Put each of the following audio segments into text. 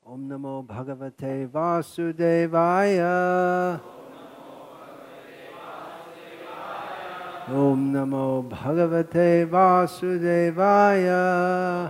Om Namo Bhagavate Vasudevaya. Om Namo Bhagavate Vasudevaya.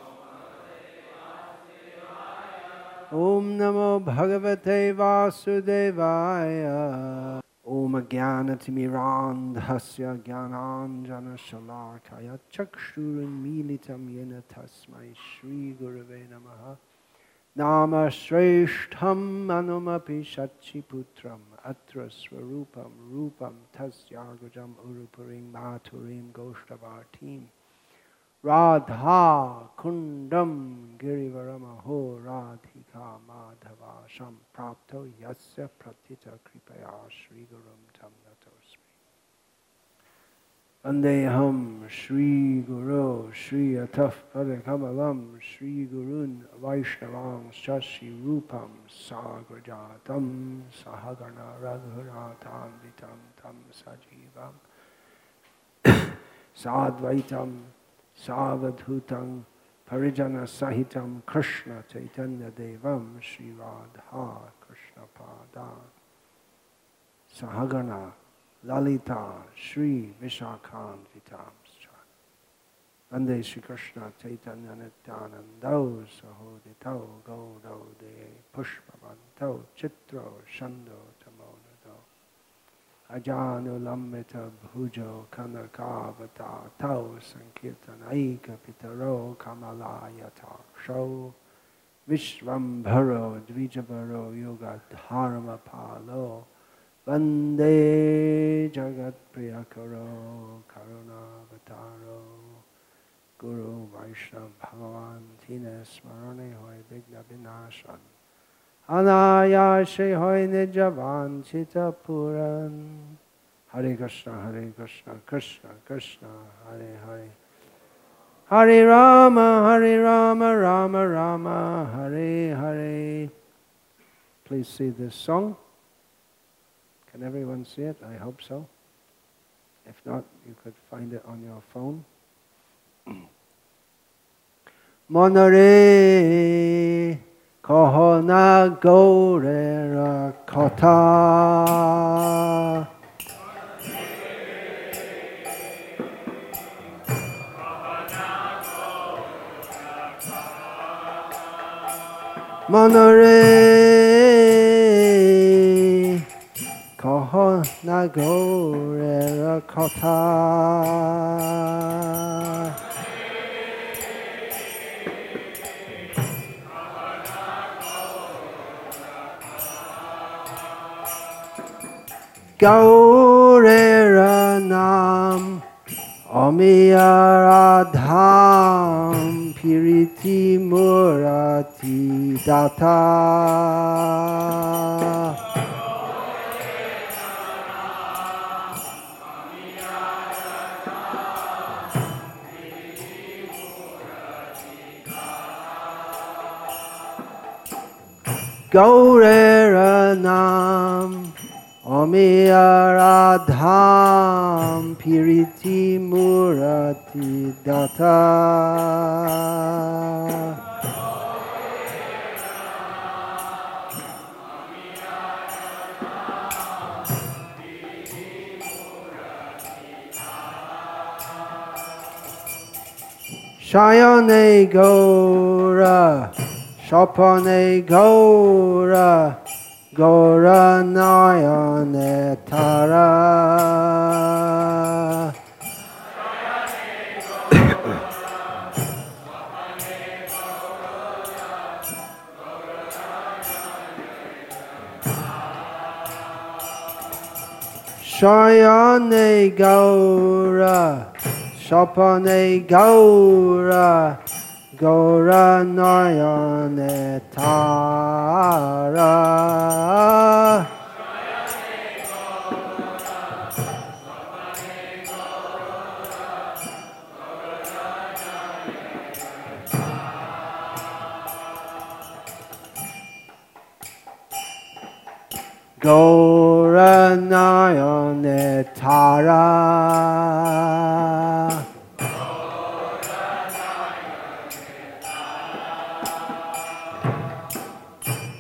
Om Namo Bhagavate Vasudevaya. Om Jnanatirmirandhasya Jnananjana Shalakaya Chakshurunmilitam Yena Tasmai Shri Gurave Namaha. Nama Shreshtham Manumapi Shachiputram Atra Swarupam Rupam Tasyagajam Urupurim Maturim Goshtavartim Radha Kundam Girivaramaho Radhika Madhava Sham Prapto Yasya Pratita Kripaya Shri Gurum Tam Natosmi Vandeham Shri Guru Shri Ataf Padakamalam Shri Gurun Vaishnavam Shashi Rupam Sagrajatam Sahagana Raghuratam Vitam Tam Sajivam Sadvaitam Savadhutam Parijana Sahitam Krishna Chaitanya Devam Shri Radha Krishna Padan Sahagana Lalita Shri Vishakhan Vitamscha Vande Shri Krishna Chaitanya Nityanando Sahodito Godo De Pushpavanto Chitro Shando Tamonado Ajanu Lambita Bhujo Kanakavata Tau Sankirtan Aika Pitaro Kamalaya Taksho Vishvambharo Dvijabharo Yoga Dharma Palo Vande Jagat Priyakaro Karuna Vataro Guru Vaishnav Bhagavan Tina Smarane Hoy Vigna Vinashan Anayashe Hoy Nijavan Chita Puran Hare Krishna Krishna Krishna Hare Hare Hare Rama Rama Rama Hare Hare. Please see this song. Can everyone see it? I hope so. If not, you could find it on your phone. Monore kohona gore rakota. Monore Koho Nagore Rakota Gaure Nam Omiyaradham Piriti Murati Data Gaurera Nam Omiyaradham Piriti Murati Data Shayane Gaura Shapane Gaura Gaura Nayane Tara Shayane Gaura Shapane Gaura Gaura Nayane Tara Gaura Nayane Tara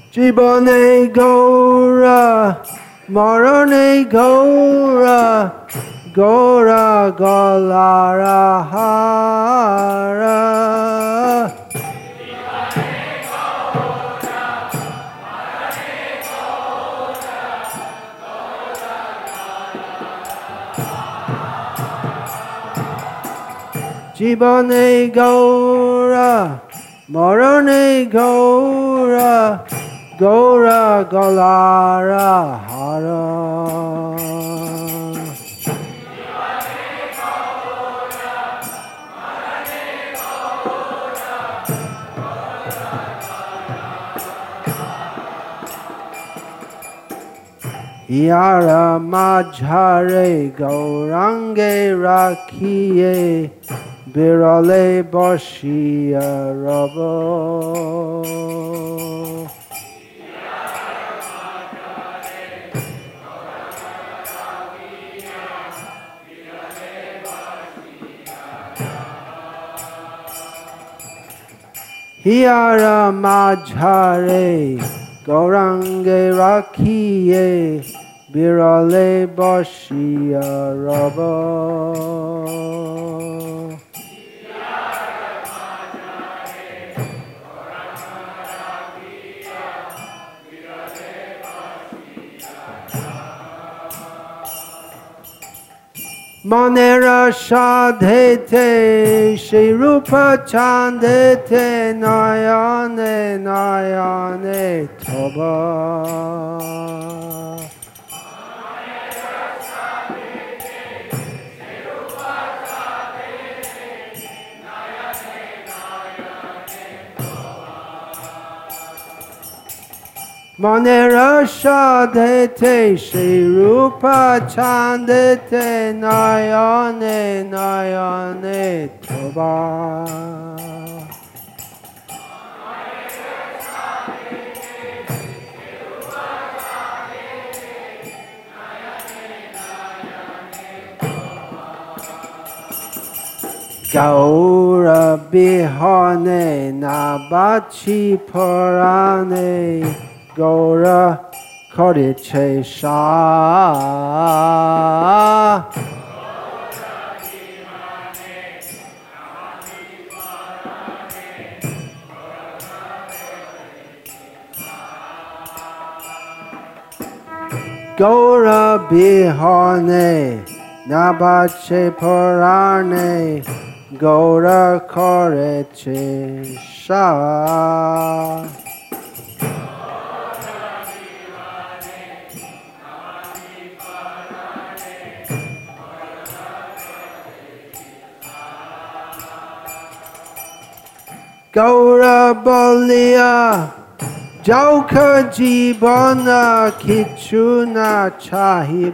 জীবনে গৌরা মরণে গৌরা গৌরা গলারা হারা জীবনে গৌরা মরণে গৌরা গৌরা গলারা হারা ইয়ারা মাঝারে গৌরাঙ্গে রাখিয়ে বিরলে বসিয়া রব হিয়ারা মাঝারে গৌরাঙ্গে রাখিয়ে বিরলে বসিয়া রব মনের সাধেতে সেই রূপ চাঁদেতে নয়নে নয়নে থব মনের সাধেতে সেই রূপ চাঁদেতে নয়নে নয়নে থবা গৌর বিহনে না বাছি পরাণে গৌর করেছে সা গৌর বিহনে না বাছে পরাণে গৌর করেছে সা গৌর বলিয়া যাওক জীবন কিছু না চাহিব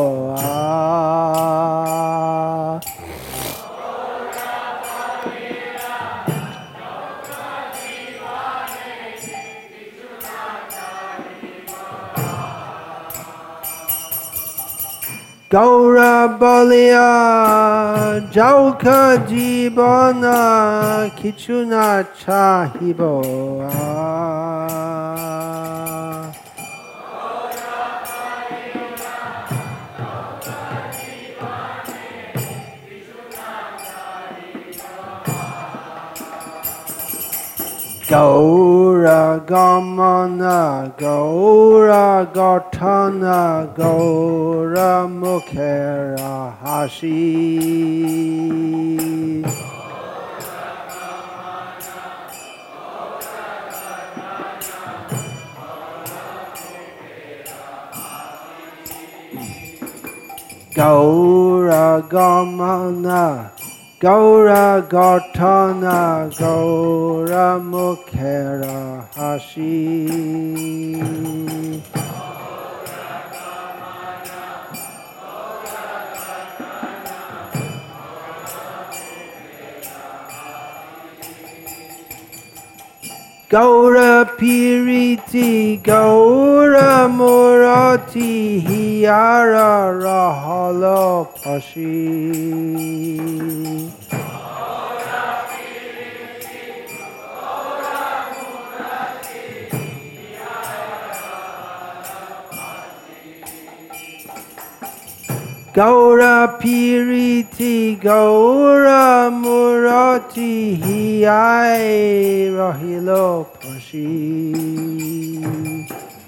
গৌর বলিয়া যাওক জীবন কিছু না চাহিব গৌর গমন গৌর গঠন গৌর মুখের হাসি গৌর গমন গৌর গঠন গৌর মুখের হাসি গৌর প্রীতি গৌর মূরতি হিয়ার রহল ফসি Gaura Piriti Gaura Murati Hiyai Rahilo Pashi.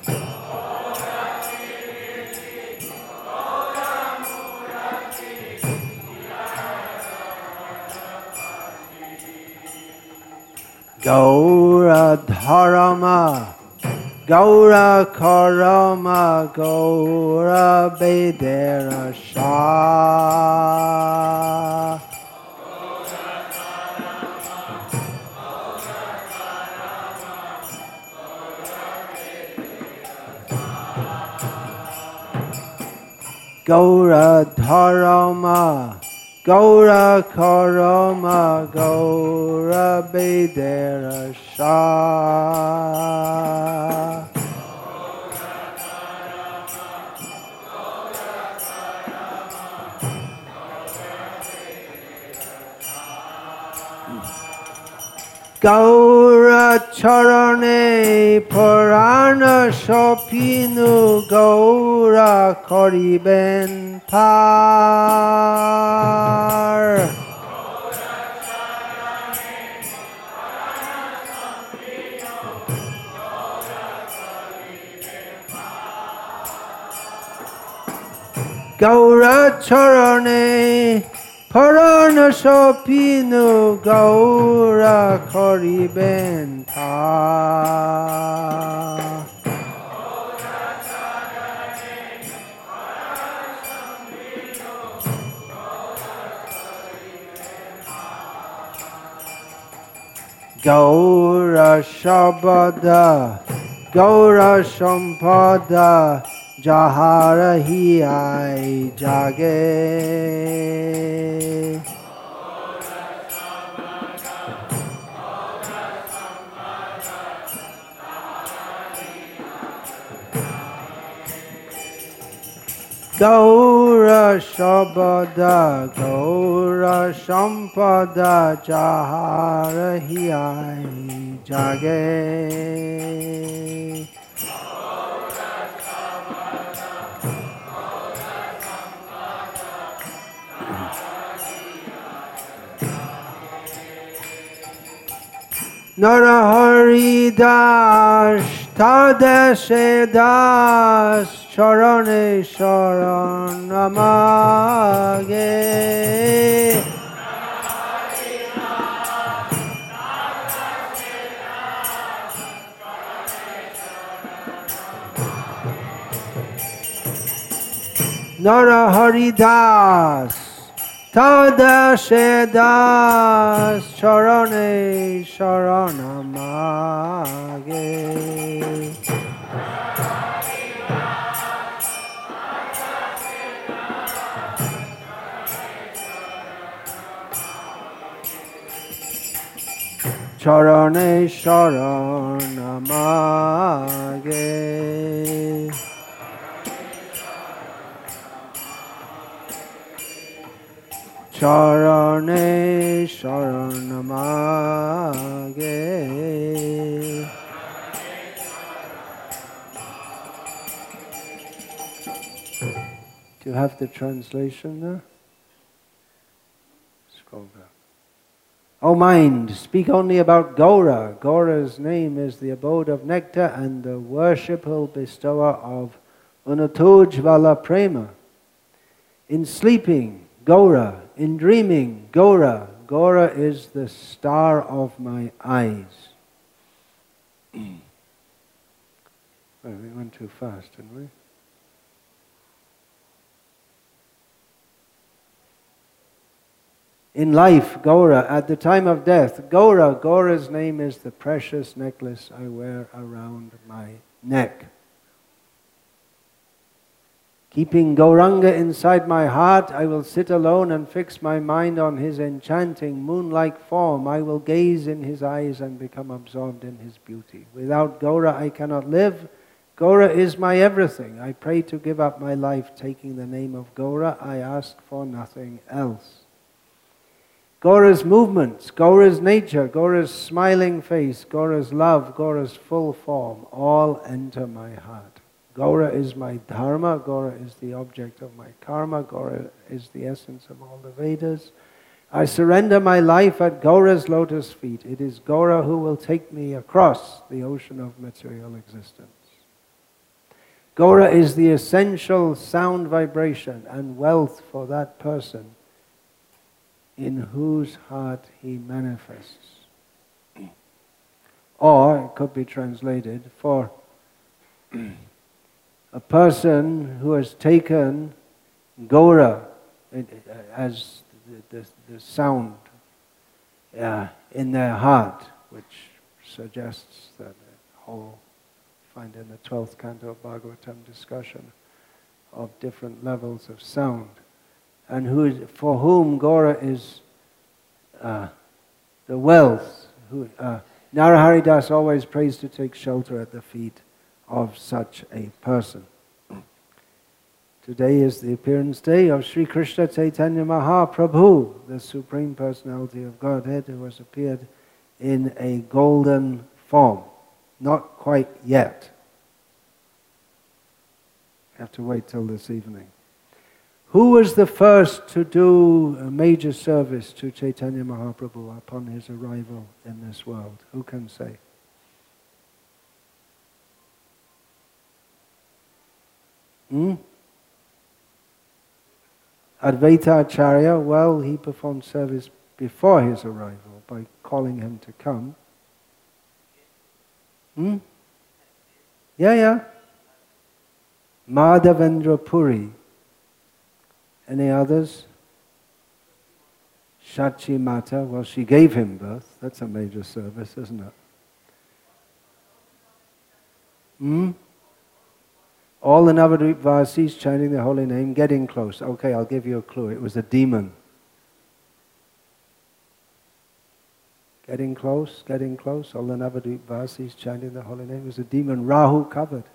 Gaura Dharma, Gaura Karama, Gaura Vedera Shah. Gaura Dharma, Gaura Karama, Gaura Vedera Shah. Gaura Charane Purana Shopinu Gaura Koriben Par. Gaura Charane Purana Shopinu Gaura Koriben Par. Gaura Shabada, Gaura Sampada, Jahara Hiyai Jage. Gaura Shabada, Gaura Sampada, Jahara Hiyai Jage. Narahari Das, Tadeshe Das, Charane Sharanamage. Narahari Das, Tadashe Das, Charane Sharanamage. Charane Sharanamage. Charane Sharanamage. Do you have the translation there? Scroll down. O mind, speak only about Gaura. Gaura's name is the abode of nectar and the worshipful bestower of Unutujvala Prema. In sleeping, Gaura. In dreaming, Gaura. Gaura is the star of my eyes. Well, we went too fast, didn't we? In life, Gaura. At the time of death, Gaura. Gaura's name is the precious necklace I wear around my neck. Keeping Gauranga inside my heart, I will sit alone and fix my mind on his enchanting moon-like form. I will gaze in his eyes and become absorbed in his beauty. Without Gaura, I cannot live. Gaura is my everything. I pray to give up my life taking the name of Gaura. I ask for nothing else. Gaura's movements, Gaura's nature, Gaura's smiling face, Gaura's love, Gaura's full form, all enter my heart. Gaura is my dharma, Gaura is the object of my karma, Gaura is the essence of all the Vedas. I surrender my life at Gaura's lotus feet. It is Gaura who will take me across the ocean of material existence. Gaura is the essential sound vibration and wealth for that person in whose heart he manifests. Or, it could be translated, for a person who has taken Gaura as the sound in their heart, which suggests that whole, find in the 12th canto of Bhagavatam discussion of different levels of sound, and for whom Gaura is the wealth. Narahari Das always prays to take shelter at the feet of such a person. Today is the appearance day of Sri Krishna Chaitanya Mahaprabhu, the Supreme Personality of Godhead, who has appeared in a golden form. Not quite yet. Have to wait till this evening. Who was the first to do a major service to Chaitanya Mahaprabhu upon his arrival in this world? Who can say? Advaita Acharya, well, he performed service before his arrival by calling him to come. Yeah. Madhavendra Puri. Any others? Shachi Mata, well, she gave him birth. That's a major service, isn't it? All the Navadvip Vasis chanting the holy name, getting close. Okay, I'll give you a clue. It was a demon. Getting close. All the Navadvip Vasis chanting the holy name. It was a demon. Rahu covered.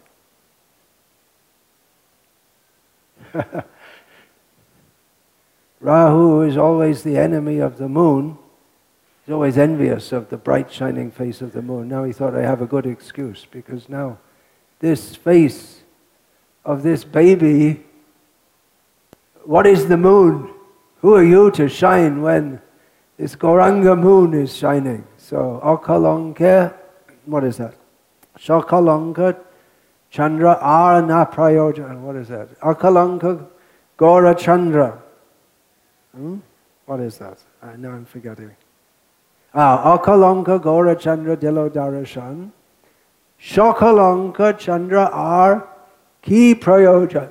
Rahu is always the enemy of the moon. He's always envious of the bright shining face of the moon. Now he thought, I have a good excuse, because now this face of this baby, what is the moon? Who are you to shine when this Gauranga moon is shining? So, Akalanka, what is that? Shakalanka Chandra Arana Prayoja. What is that? Akalanka Gaura Chandra. What is that? Now I'm forgetting. Akalanka Gaura Chandra Dilo Darashan. Shakalanka Chandra Ar Ki Prayojan.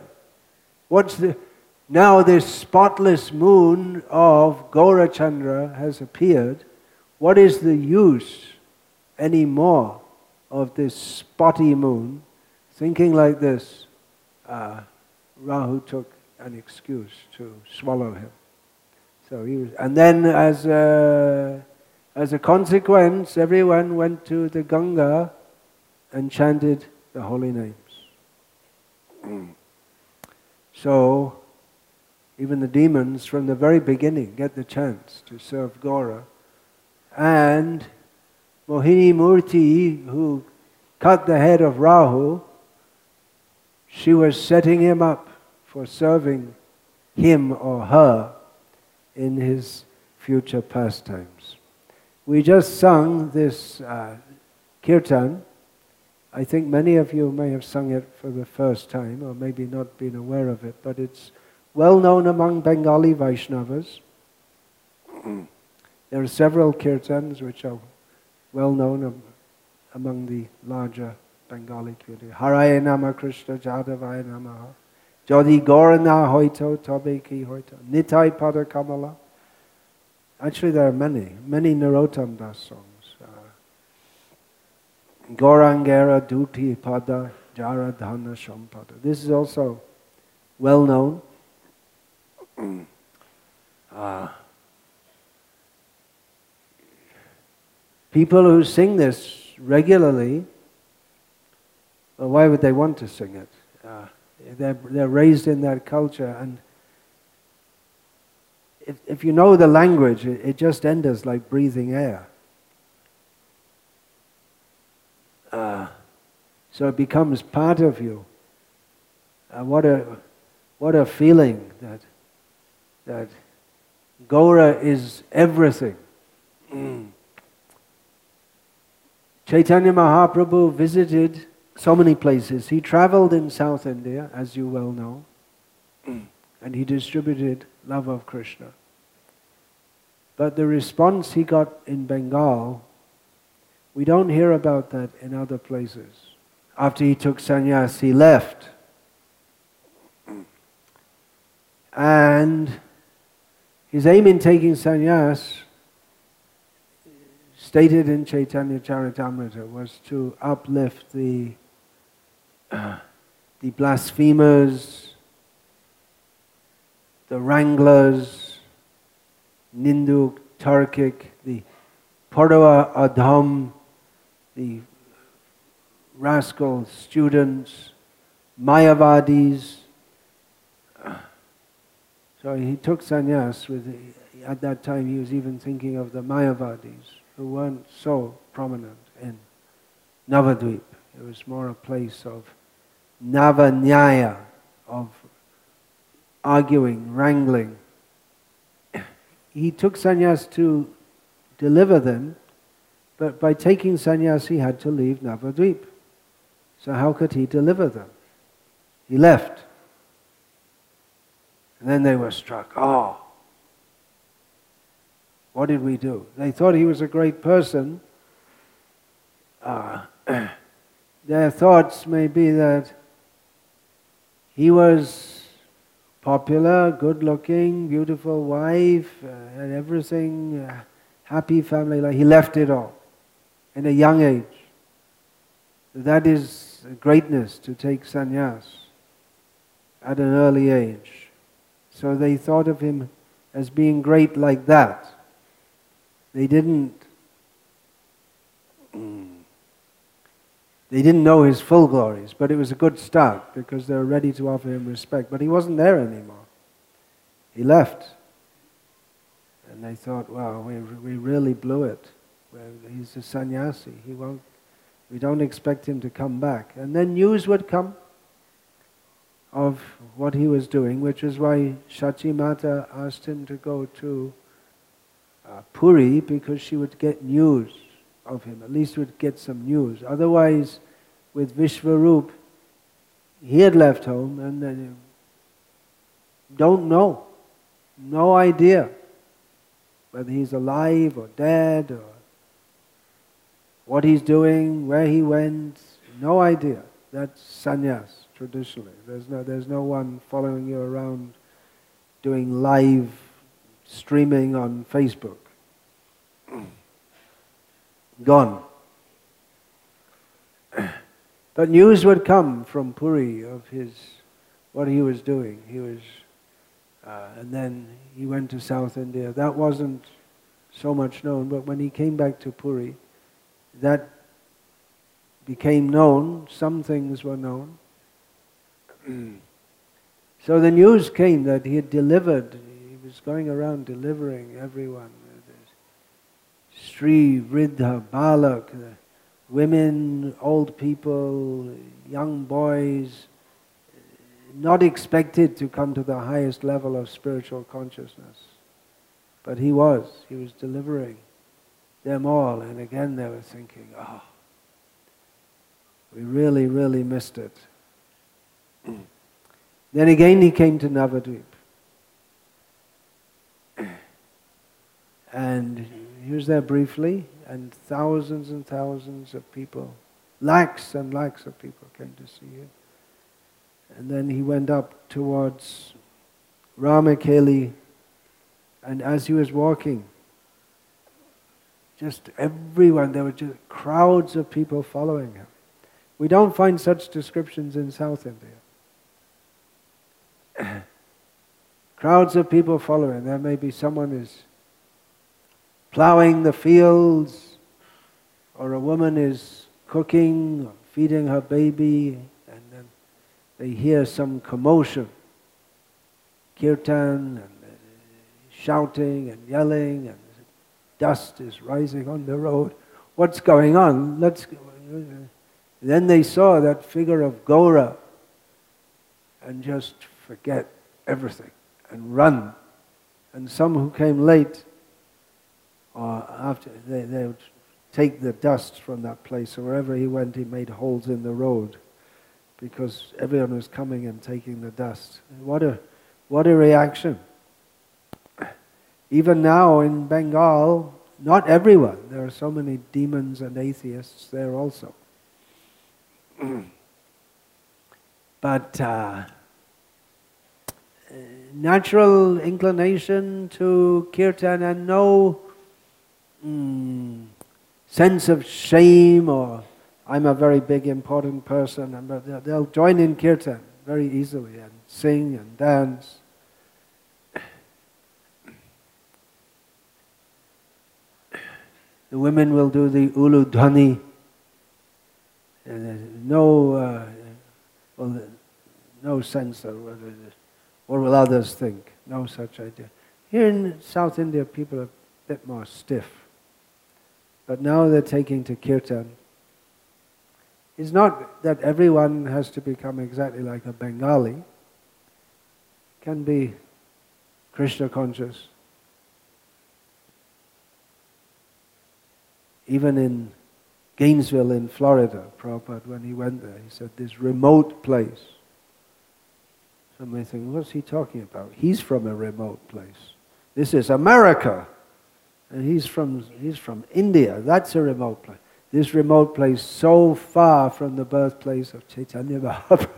Now this spotless moon of Gaura Chandra has appeared. What is the use anymore of this spotty moon? Thinking like this, Rahu took an excuse to swallow him. So he was, and then as a consequence, everyone went to the Ganga and chanted the holy names. So even the demons from the very beginning get the chance to serve Gaura. And Mohini Murti, who cut the head of Rahu, she was setting him up for serving him or her in his future pastimes. We just sung this kirtan. I think many of you may have sung it for the first time, or maybe not been aware of it, but it's well known among Bengali Vaishnavas. There are several kirtans which are well known among the larger Bengali community. Haraye Nama Krishna Jadavaya Namaha. Jodi Gorana Hoito Tobe Ki Hoito. Nitai Pada Kamala. Actually there are many Narottam Das songs. Gorangera Duti Pada Jara Dhana Shampada. This is also well known. People who sing this regularly, well, why would they want to sing it? They're raised in that culture, and if you know the language, it just enters like breathing air. So it becomes part of you. What a feeling that Gaura is everything. Chaitanya Mahaprabhu visited so many places. He traveled in South India, as you well know, and he distributed love of Krishna. But the response he got in Bengal, we don't hear about that in other places. After he took sannyas, he left. And his aim in taking sannyas, stated in Chaitanya Charitamrita, was to uplift the blasphemers, the wranglers, Ninduk, Tarkik, the Parava Adham, the rascal students, Mayavadis. So he took sannyas at that time he was even thinking of the Mayavadis, who weren't so prominent in Navadvip. It was more a place of Navanyaya, of arguing, wrangling. He took sannyas to deliver them, but by taking sannyas he had to leave Navadvip. So how could he deliver them? He left. And then they were struck. Oh, what did we do? They thought he was a great person. Their thoughts may be that he was popular, good-looking, beautiful wife, had everything, happy family life. He left it all in a young age. That is greatness, to take sannyas at an early age. So they thought of him as being great like that. They didn't know his full glories, but it was a good start because they were ready to offer him respect. But he wasn't there anymore. He left. And they thought, wow, we really blew it. He's a sannyasi. We don't expect him to come back. And then news would come of what he was doing, which is why Shachi Mata asked him to go to Puri, because she would get news of him, at least would get some news. Otherwise, with Vishvarup, he had left home and then don't know, no idea whether he's alive or dead or what he's doing, where he went, no idea. That's sannyas, traditionally. There's no one following you around doing live streaming on Facebook. Gone. But news would come from Puri of what he was doing. And then he went to South India. That wasn't so much known, but when he came back to Puri, that became known. Some things were known. So the news came that he had delivered. He was going around delivering everyone. Sri, Vridha, Balak, women, old people, young boys, not expected to come to the highest level of spiritual consciousness. But he was delivering them all. And again they were thinking, oh, we really, really missed it. Then again he came to Navadvip. And he was there briefly, and thousands of people, lakhs and lakhs of people came to see him. And then he went up towards Ramakeli, and as he was walking, just everyone, there were just crowds of people following him. We don't find such descriptions in South India. Crowds of people following. There may be someone is plowing the fields, or a woman is cooking, or feeding her baby, and then they hear some commotion, kirtan, and shouting and yelling, and dust is rising on the road. What's going on? Then they saw that figure of Gaura, and just forget everything and run. And some who came late, or after, they would take the dust from that place. So wherever he went, he made holes in the road, because everyone was coming and taking the dust. What a reaction. Even now in Bengal, not everyone. There are so many demons and atheists there also. But natural inclination to kirtan and no sense of shame or I'm a very big important person, and they'll join in kirtan very easily and sing and dance. The women will do the uludhani. No sense of what will others think. No such idea. Here in South India, people are a bit more stiff. But now they're taking to kirtan. It's not that everyone has to become exactly like a Bengali. It can be Krishna conscious. Even in Gainesville in Florida, Prabhupada, when he went there, he said, this remote place. Somebody think, what's he talking about? He's from a remote place. This is America. And he's from India. That's a remote place. This remote place so far from the birthplace of Chaitanya Mahaprabhu.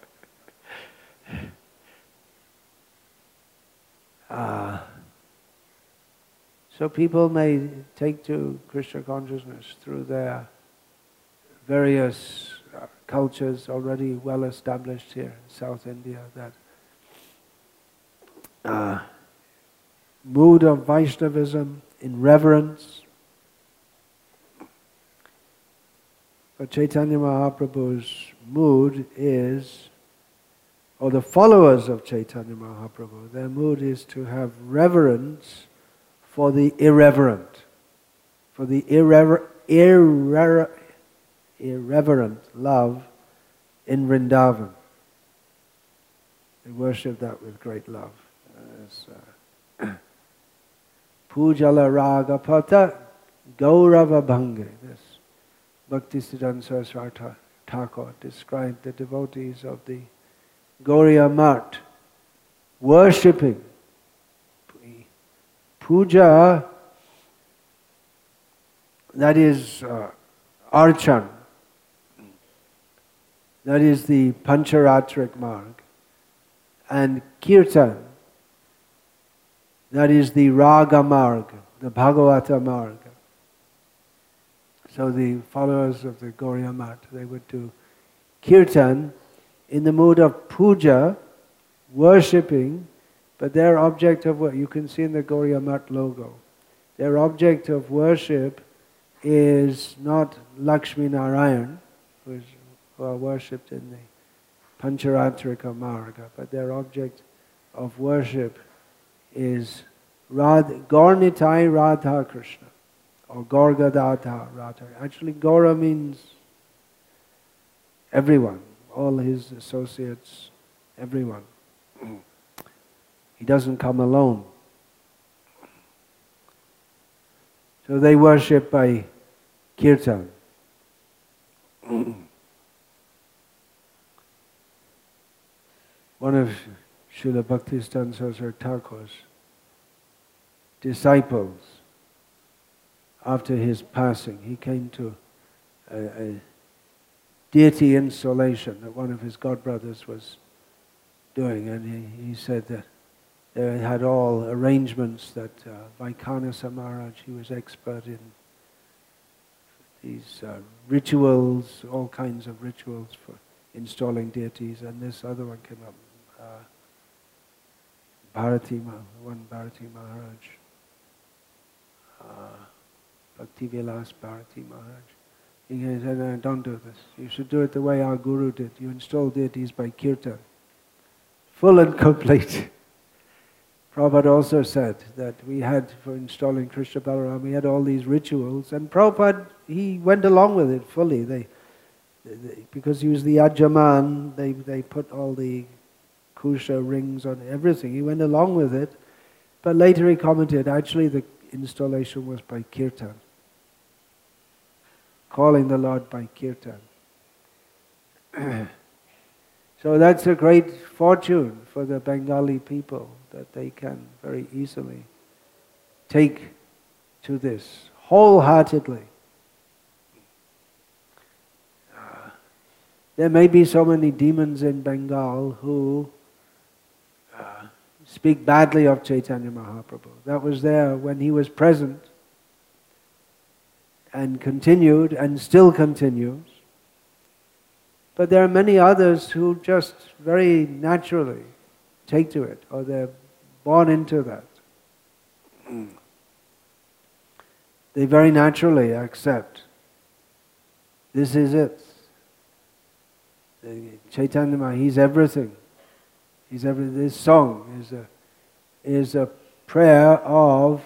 So people may take to Krishna consciousness through their various cultures already well established here in South India, that mood of Vaishnavism in reverence. But Chaitanya Mahaprabhu's mood is, or the followers of Chaitanya Mahaprabhu, their mood is to have reverence for the irreverent, for the irreverent love in Vrindavan. They worship that with great love. Pujala Raga Pata Gaurava Bhange. This Bhaktisiddhanta Saraswati Thakur described the devotees of the Gauriya Math worshipping. Puja, that is archan, that is the Pancharatrik Marg, and Kirtan, that is the Raga Marg, the Bhagavata Marg. So the followers of the Gauriya Math, they would do Kirtan in the mood of puja, worshipping, but their object of worship, you can see in the Gauriya Math logo, their object of worship is not Lakshmi Narayan, who are worshipped in the Pancharatrika Marga, but their object of worship is Gaurnitai Radha Krishna, or Gaurgadadha Radha. Actually, Gaura means everyone, all his associates, everyone. He doesn't come alone. So they worship by kirtan. One of Srila Bhaktisiddhanta Saraswati Thakur's disciples, after his passing, he came to a deity installation that one of his godbrothers was doing, and he said that they had all arrangements that Vaikhanasa Maharaj, he was expert in these rituals, all kinds of rituals for installing deities, and this other one came up, Bharati Maharaj, Bhaktivilas Bharati Maharaj. He said, no, don't do this. You should do it the way our Guru did. You install deities by kirtan. Full and complete. Prabhupada also said that we had, for installing Krishna Balaram, we had all these rituals, and Prabhupada, he went along with it fully. They because he was the Ajaman, they put all the kusha rings on everything. He went along with it, but later he commented, actually the installation was by kirtan. Calling the Lord by kirtan. So that's a great fortune for the Bengali people, that they can very easily take to this wholeheartedly. There may be so many demons in Bengal who speak badly of Chaitanya Mahaprabhu. That was there when he was present and continued and still continues. But there are many others who just very naturally take to it, or they're born into that. They very naturally accept. This is it. Chaitanya Mahaprabhu, he's everything. He's everything. This song is a prayer of.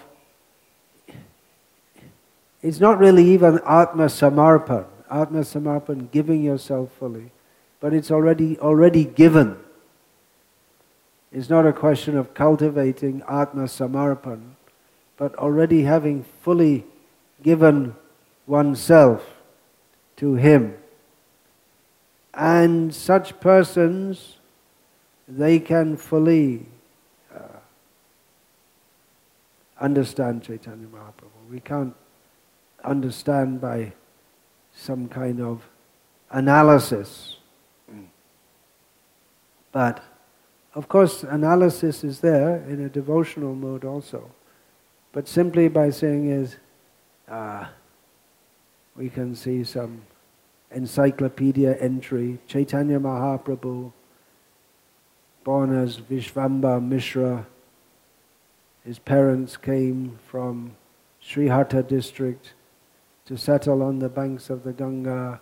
It's not really even Atma Samarpan. Atma Samarpan, giving yourself fully, but it's already given. It's not a question of cultivating Atma Samarpan, but already having fully given oneself to Him. And such persons, they can fully understand Chaitanya Mahaprabhu. We can't understand by some kind of analysis. But, of course, analysis is there in a devotional mode also. But simply by saying is, we can see some encyclopedia entry, Chaitanya Mahaprabhu, born as Vishvamba Mishra. His parents came from Sriharta district to settle on the banks of the Ganga.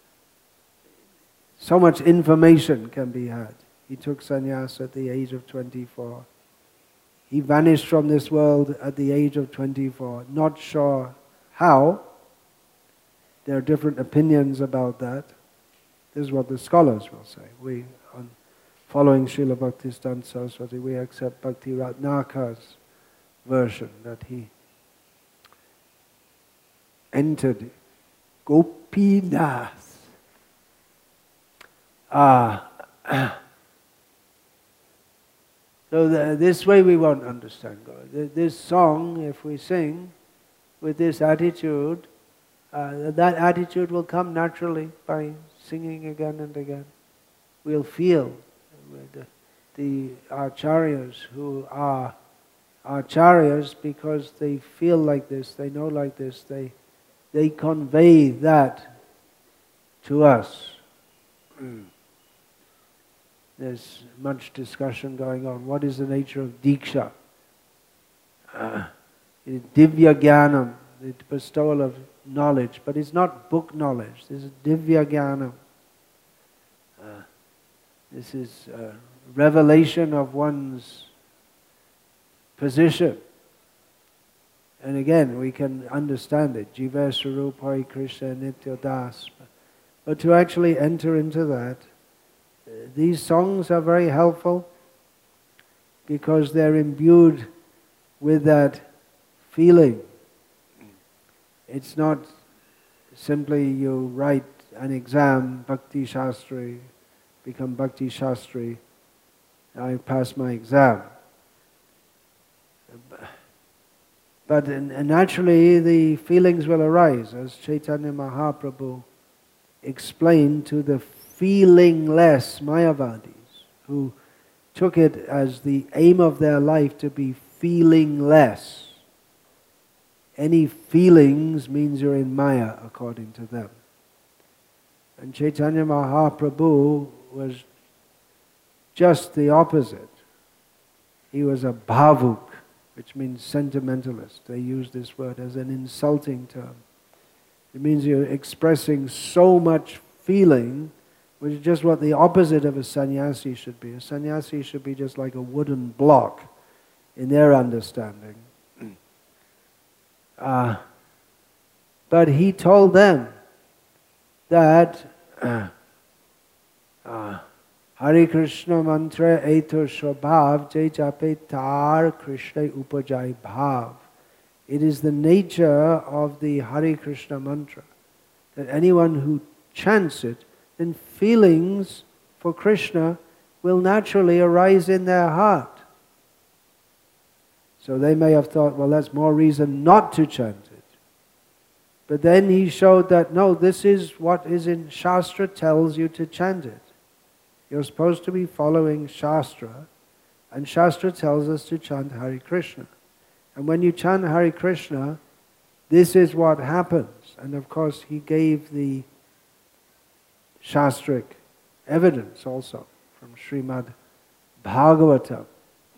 So much information can be had. He took sannyas at the age of 24. He vanished from this world at the age of 24. Not sure how. There are different opinions about that. This is what the scholars will say. We, on following Srila Bhaktisiddhanta Saraswati, we accept Bhakti Ratnaka's version that he entered Gopinath. So this way we won't understand God. This song, if we sing with this attitude, that attitude will come naturally by singing again and again. We'll feel the acharyas who are acharyas because they feel like this, they know like this, they convey that to us. There's much discussion going on. What is the nature of Diksha? Divya Jnanam, the bestowal of knowledge, but it's not book knowledge. This is Divya Jnanam. This is revelation of one's position. And again, we can understand it. Jiva Swarupai Krishna Nitya Das. But to actually enter into that, these songs are very helpful because they're imbued with that feeling. It's not simply you write an exam, Bhakti Shastri, become Bhakti Shastri, I pass my exam. But naturally the feelings will arise, as Chaitanya Mahaprabhu explained to the feelingless Mayavadis, who took it as the aim of their life to be feelingless. Any feelings means you're in Maya, according to them. And Chaitanya Mahaprabhu was just the opposite. He was a bhavuk, which means sentimentalist. They use this word as an insulting term. It means you're expressing so much feeling, which is just what the opposite of a sannyasi should be. A sannyasi should be just like a wooden block in their understanding. But he told them that Hare Krishna mantra eto swabhav je jape tar Krishna upajai bhav. It is the nature of the Hare Krishna mantra that anyone who chants it, then feelings for Krishna will naturally arise in their heart. So they may have thought, well, that's more reason not to chant it. But then he showed that, no, this is what is in Shastra tells you to chant it. You're supposed to be following Shastra, and Shastra tells us to chant Hare Krishna. And when you chant Hare Krishna, this is what happens. And of course, he gave the Shastric evidence also from Srimad Bhagavatam.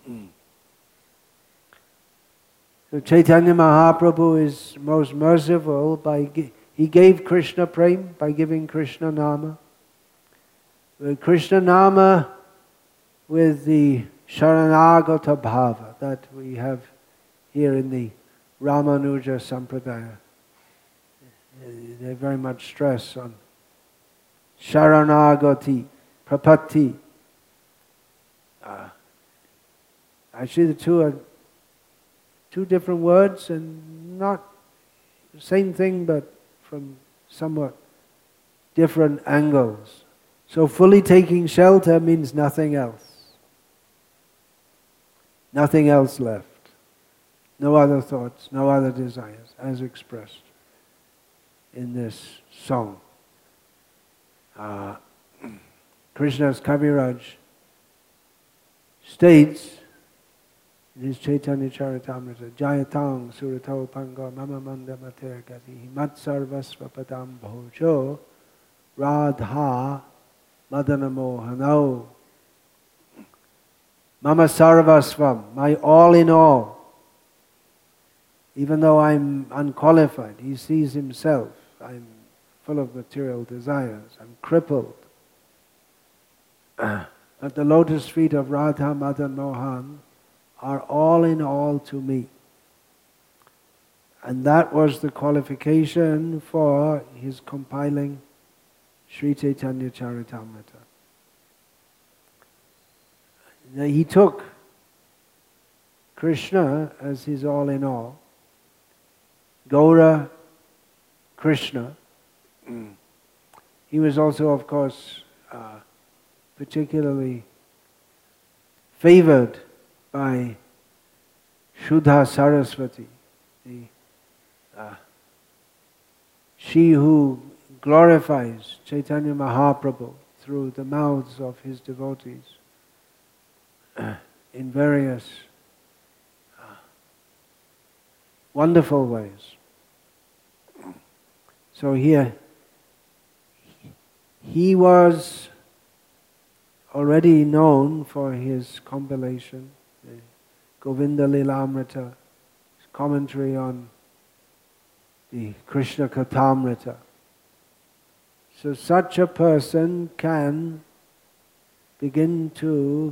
So Chaitanya Mahaprabhu is most merciful he gave Krishna Prem by giving Krishna Nama. With Krishna Nama with the Sharanagata Bhava that we have here in the Ramanuja Sampradaya. They very much stress on Sharanagati, Prapatti. Actually the two are two different words and not the same thing but from somewhat different angles. So fully taking shelter means nothing else. Nothing else left. No other thoughts, no other desires as expressed in this song. Krishna's Kaviraj states in his Chaitanya Charitamrita, Jayatang Surato Panga Mama Manda Mater Gati Mat Sarvasva Padam Bhojo Radha Madana Mohanao Mama Sarvasvam, my all in all. Even though I'm unqualified, he sees himself, I'm full of material desires, I'm crippled. But the lotus feet of Radha Madan Mohan are all in all to me. And that was the qualification for his compiling Sri Chaitanya Charitamrita. He took Krishna as his all in all. Gaura Krishna. He was also, of course, particularly favored by Shuddha Saraswati, she who glorifies Chaitanya Mahaprabhu through the mouths of his devotees in various wonderful ways. So here, he was already known for his compilation, the Govinda Lilamrita, his commentary on the Krishna Kathamrita. So such a person can begin to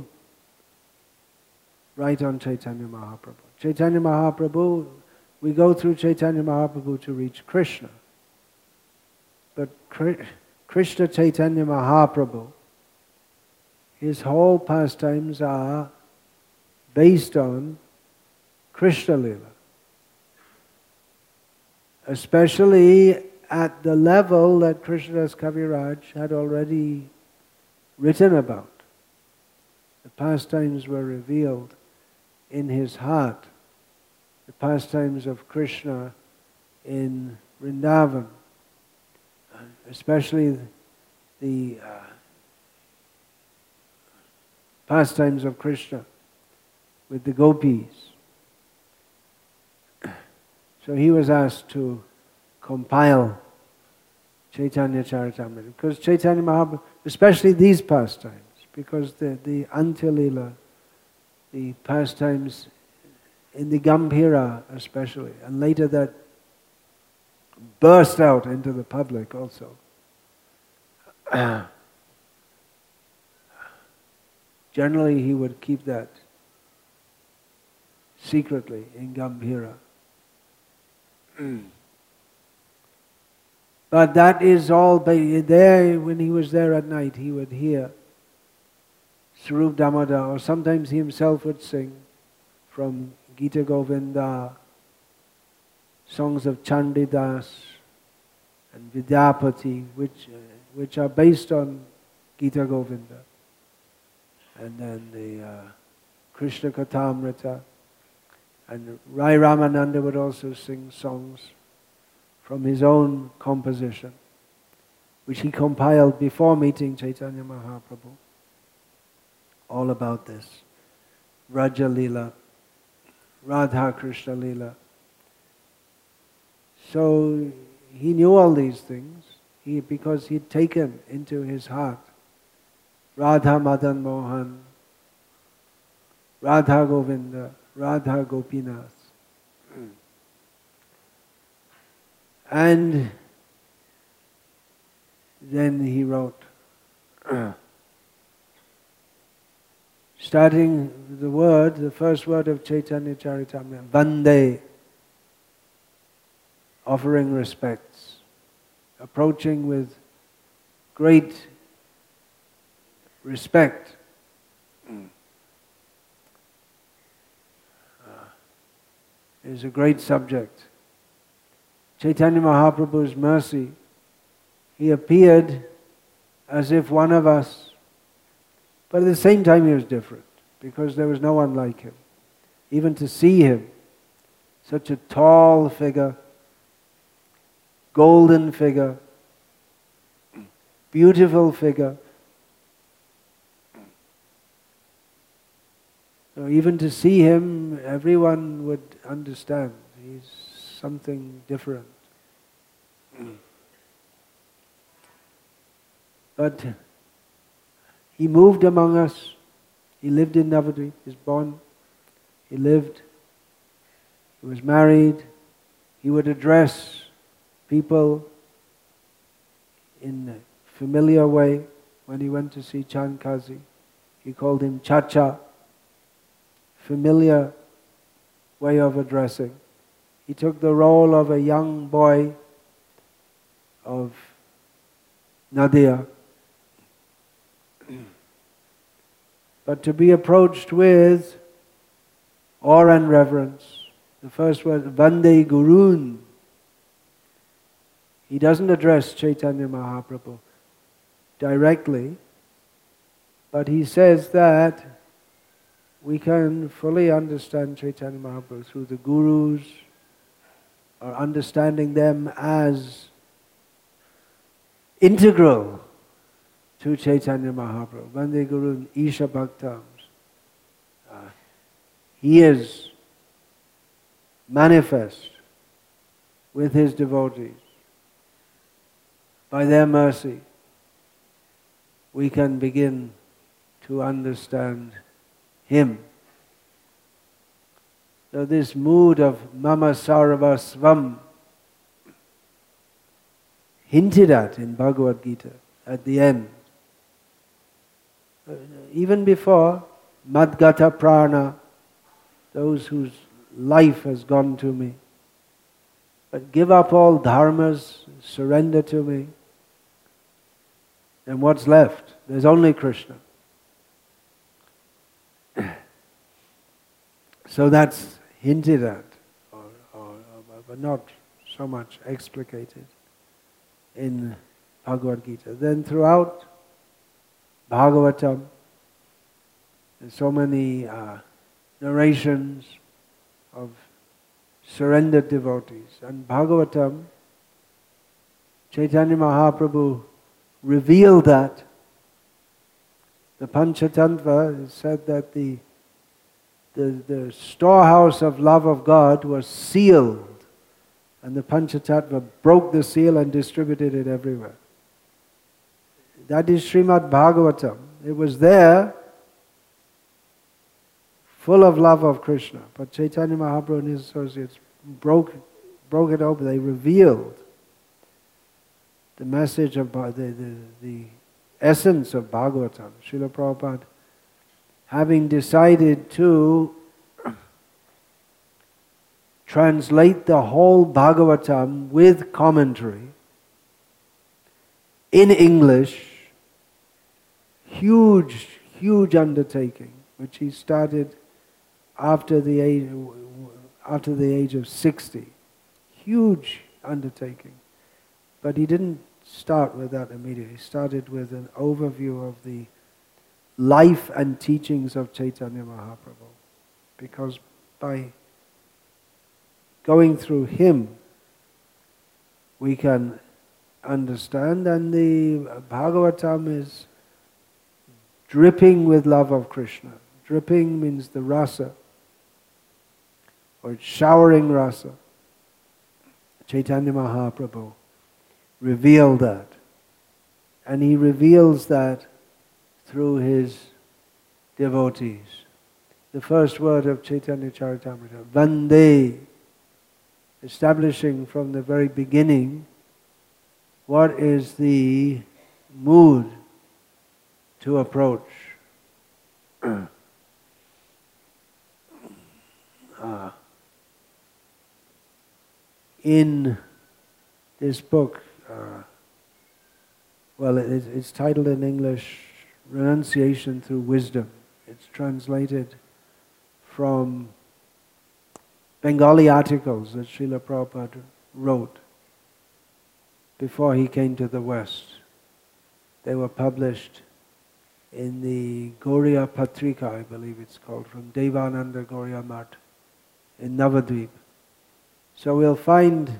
write on Chaitanya Mahaprabhu. Chaitanya Mahaprabhu, we go through Chaitanya Mahaprabhu to reach Krishna. But Krishna Chaitanya Mahaprabhu, his whole pastimes are based on Krishna Lila. Especially at the level that Krishnadas Kaviraj had already written about. The pastimes were revealed in his heart. The pastimes of Krishna in Vrindavan. Especially the pastimes of Krishna with the gopis. So he was asked to compile Chaitanya Charitamrita, because Chaitanya Mahaprabhu, especially these pastimes, because the Antya-lila, the pastimes in the Gambhira especially, and later that burst out into the public also. Generally he would keep that secretly in Gambhira. But that is all there. When he was there at night, he would hear Swarup Damodar, or sometimes he himself would sing from Gita Govinda, songs of Chandidas and Vidyapati, which are based on Gita Govinda. And then the Krishna Kathamrita. And Rai Ramananda would also sing songs from his own composition, which he compiled before meeting Chaitanya Mahaprabhu. All about this. Raja Leela, Radha Krishna Leela. So he knew all these things because he'd taken into his heart Radha Madan Mohan, Radha Govinda, Radha Gopinath. And then he wrote, starting the first word of Chaitanya Charitamrita, Vande, offering respects, approaching with great respect. Is a great subject. Chaitanya Mahaprabhu's mercy, he appeared as if one of us, but at the same time he was different, because there was no one like him. Even to see him, such a tall figure, golden figure, beautiful figure. So even to see him, everyone would understand he's something different. But he moved among us. He lived in Navadvip. He was born. He lived. He was married. He would address people in a familiar way. When he went to see Chand Kazi, he called him Chacha. Familiar way of addressing. He took the role of a young boy of Nadia. But to be approached with awe and reverence. The first word, Vande Gurun. He doesn't address Chaitanya Mahaprabhu directly, but he says that we can fully understand Chaitanya Mahaprabhu through the gurus, or understanding them as integral to Chaitanya Mahaprabhu. Vande Gurun Isha Bhaktams. He is manifest with his devotees. By their mercy, we can begin to understand him. So this mood of Mama Sarvasvam, hinted at in Bhagavad Gita at the end. Even before, Madgata Prana, those whose life has gone to me. But give up all dharmas, surrender to me. And what's left? There's only Krishna. So that's hinted at, but not so much explicated in Bhagavad Gita. Then throughout Bhagavatam, there's so many narrations of surrendered devotees. And Bhagavatam, Chaitanya Mahaprabhu revealed that. The Panchatantra said that the storehouse of love of God was sealed, and the Panchatattva broke the seal and distributed it everywhere. That is Srimad Bhagavatam. It was there, full of love of Krishna, but Chaitanya Mahaprabhu and his associates broke it open. They revealed the message of the essence of Bhagavatam. Srila Prabhupada, having decided to translate the whole Bhagavatam with commentary in English, huge huge undertaking, which he started after the age of 60. Huge undertaking. But he didn't start with that immediately. He started with an overview of the life and teachings of Chaitanya Mahaprabhu. Because by going through him, we can understand, and the Bhagavatam is dripping with love of Krishna. Dripping means the rasa, or it's showering rasa. Chaitanya Mahaprabhu revealed that. And he reveals that through his devotees. The first word of Chaitanya Charitamrita, Vande, establishing from the very beginning what is the mood to approach. In this book, it's titled in English, Renunciation Through Wisdom. It's translated from Bengali articles that Srila Prabhupada wrote before he came to the West. They were published in the Gauriya Patrika, I believe it's called, from Devananda Gauriya Math in Navadvip. So we'll find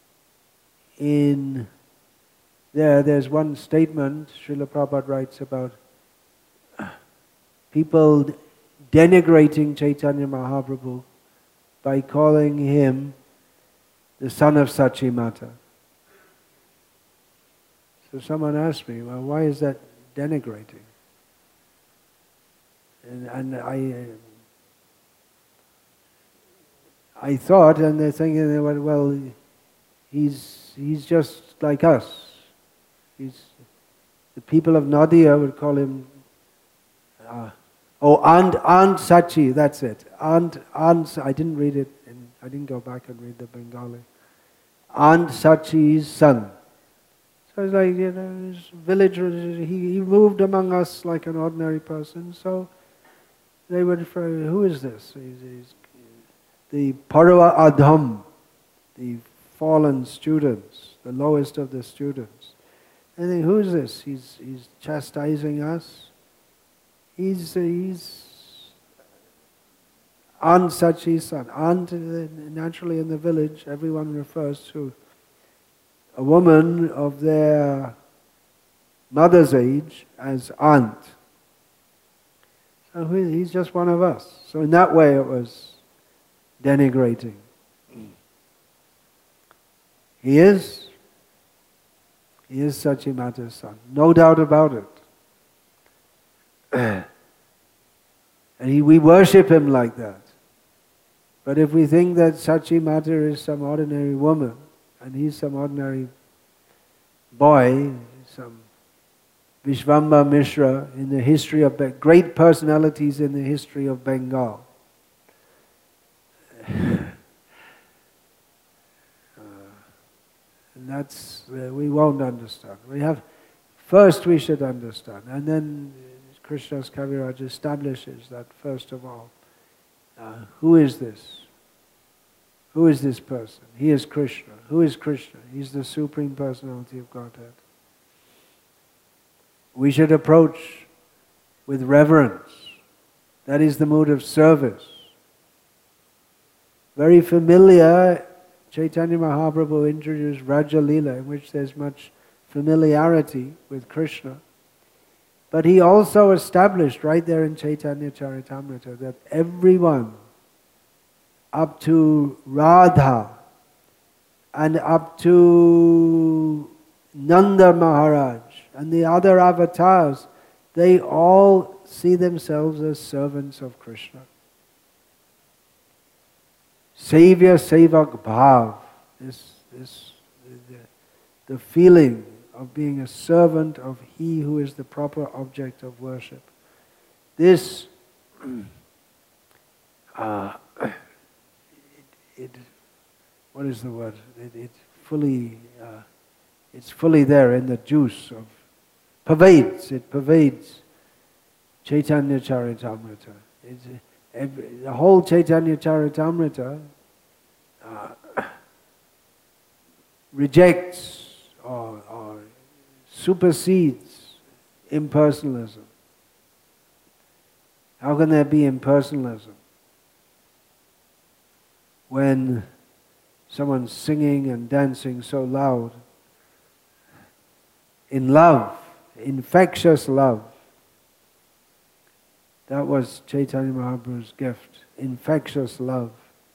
in there's one statement Srila Prabhupada writes about people denigrating Chaitanya Mahaprabhu by calling him the son of Sachi Mata. So someone asked me, well, why is that denigrating? And I thought, and they're thinking, well, he's just like us. The people of Nadia would call him, Aunt Sachi, that's it. Aunt, I didn't read it, I didn't go back and read the Bengali. Aunt Sachi's son. So it's like, his village, he moved among us like an ordinary person, so they would refer, who is this? He's the Parava Adham, the fallen students, the lowest of the students. And then who is this? He's chastising us. He's Aunt Sachi's son. Aunt, naturally in the village, everyone refers to a woman of their mother's age as aunt. So he's just one of us. So in that way it was denigrating. He is Sachi Mata's son, no doubt about it. And we worship him like that. But if we think that Sachi Mata is some ordinary woman, and he's some ordinary boy, some Vishvamba Mishra in the history of great personalities in the history of Bengal. And that's, we won't understand. First we should understand, and then Krishna's Kaviraj establishes that first of all, who is this? Who is this person? He is Krishna. Who is Krishna? He's the Supreme Personality of Godhead. We should approach with reverence. That is the mood of service. Very familiar, Chaitanya Mahaprabhu introduced Raja Leela, in which there's much familiarity with Krishna. But he also established right there in Chaitanya Charitamrita that everyone up to Radha and up to Nanda Maharaj and the other avatars, they all see themselves as servants of Krishna. Savior Sevak Bhav, the feeling of being a servant of He who is the proper object of worship. This, what is the word? It's fully there in the juice of, it pervades Chaitanya Charitamrita. The whole Chaitanya Charitamrita rejects or supersedes impersonalism. How can there be impersonalism when someone's singing and dancing so loud? In love, infectious love. That was Chaitanya Mahaprabhu's gift, infectious love.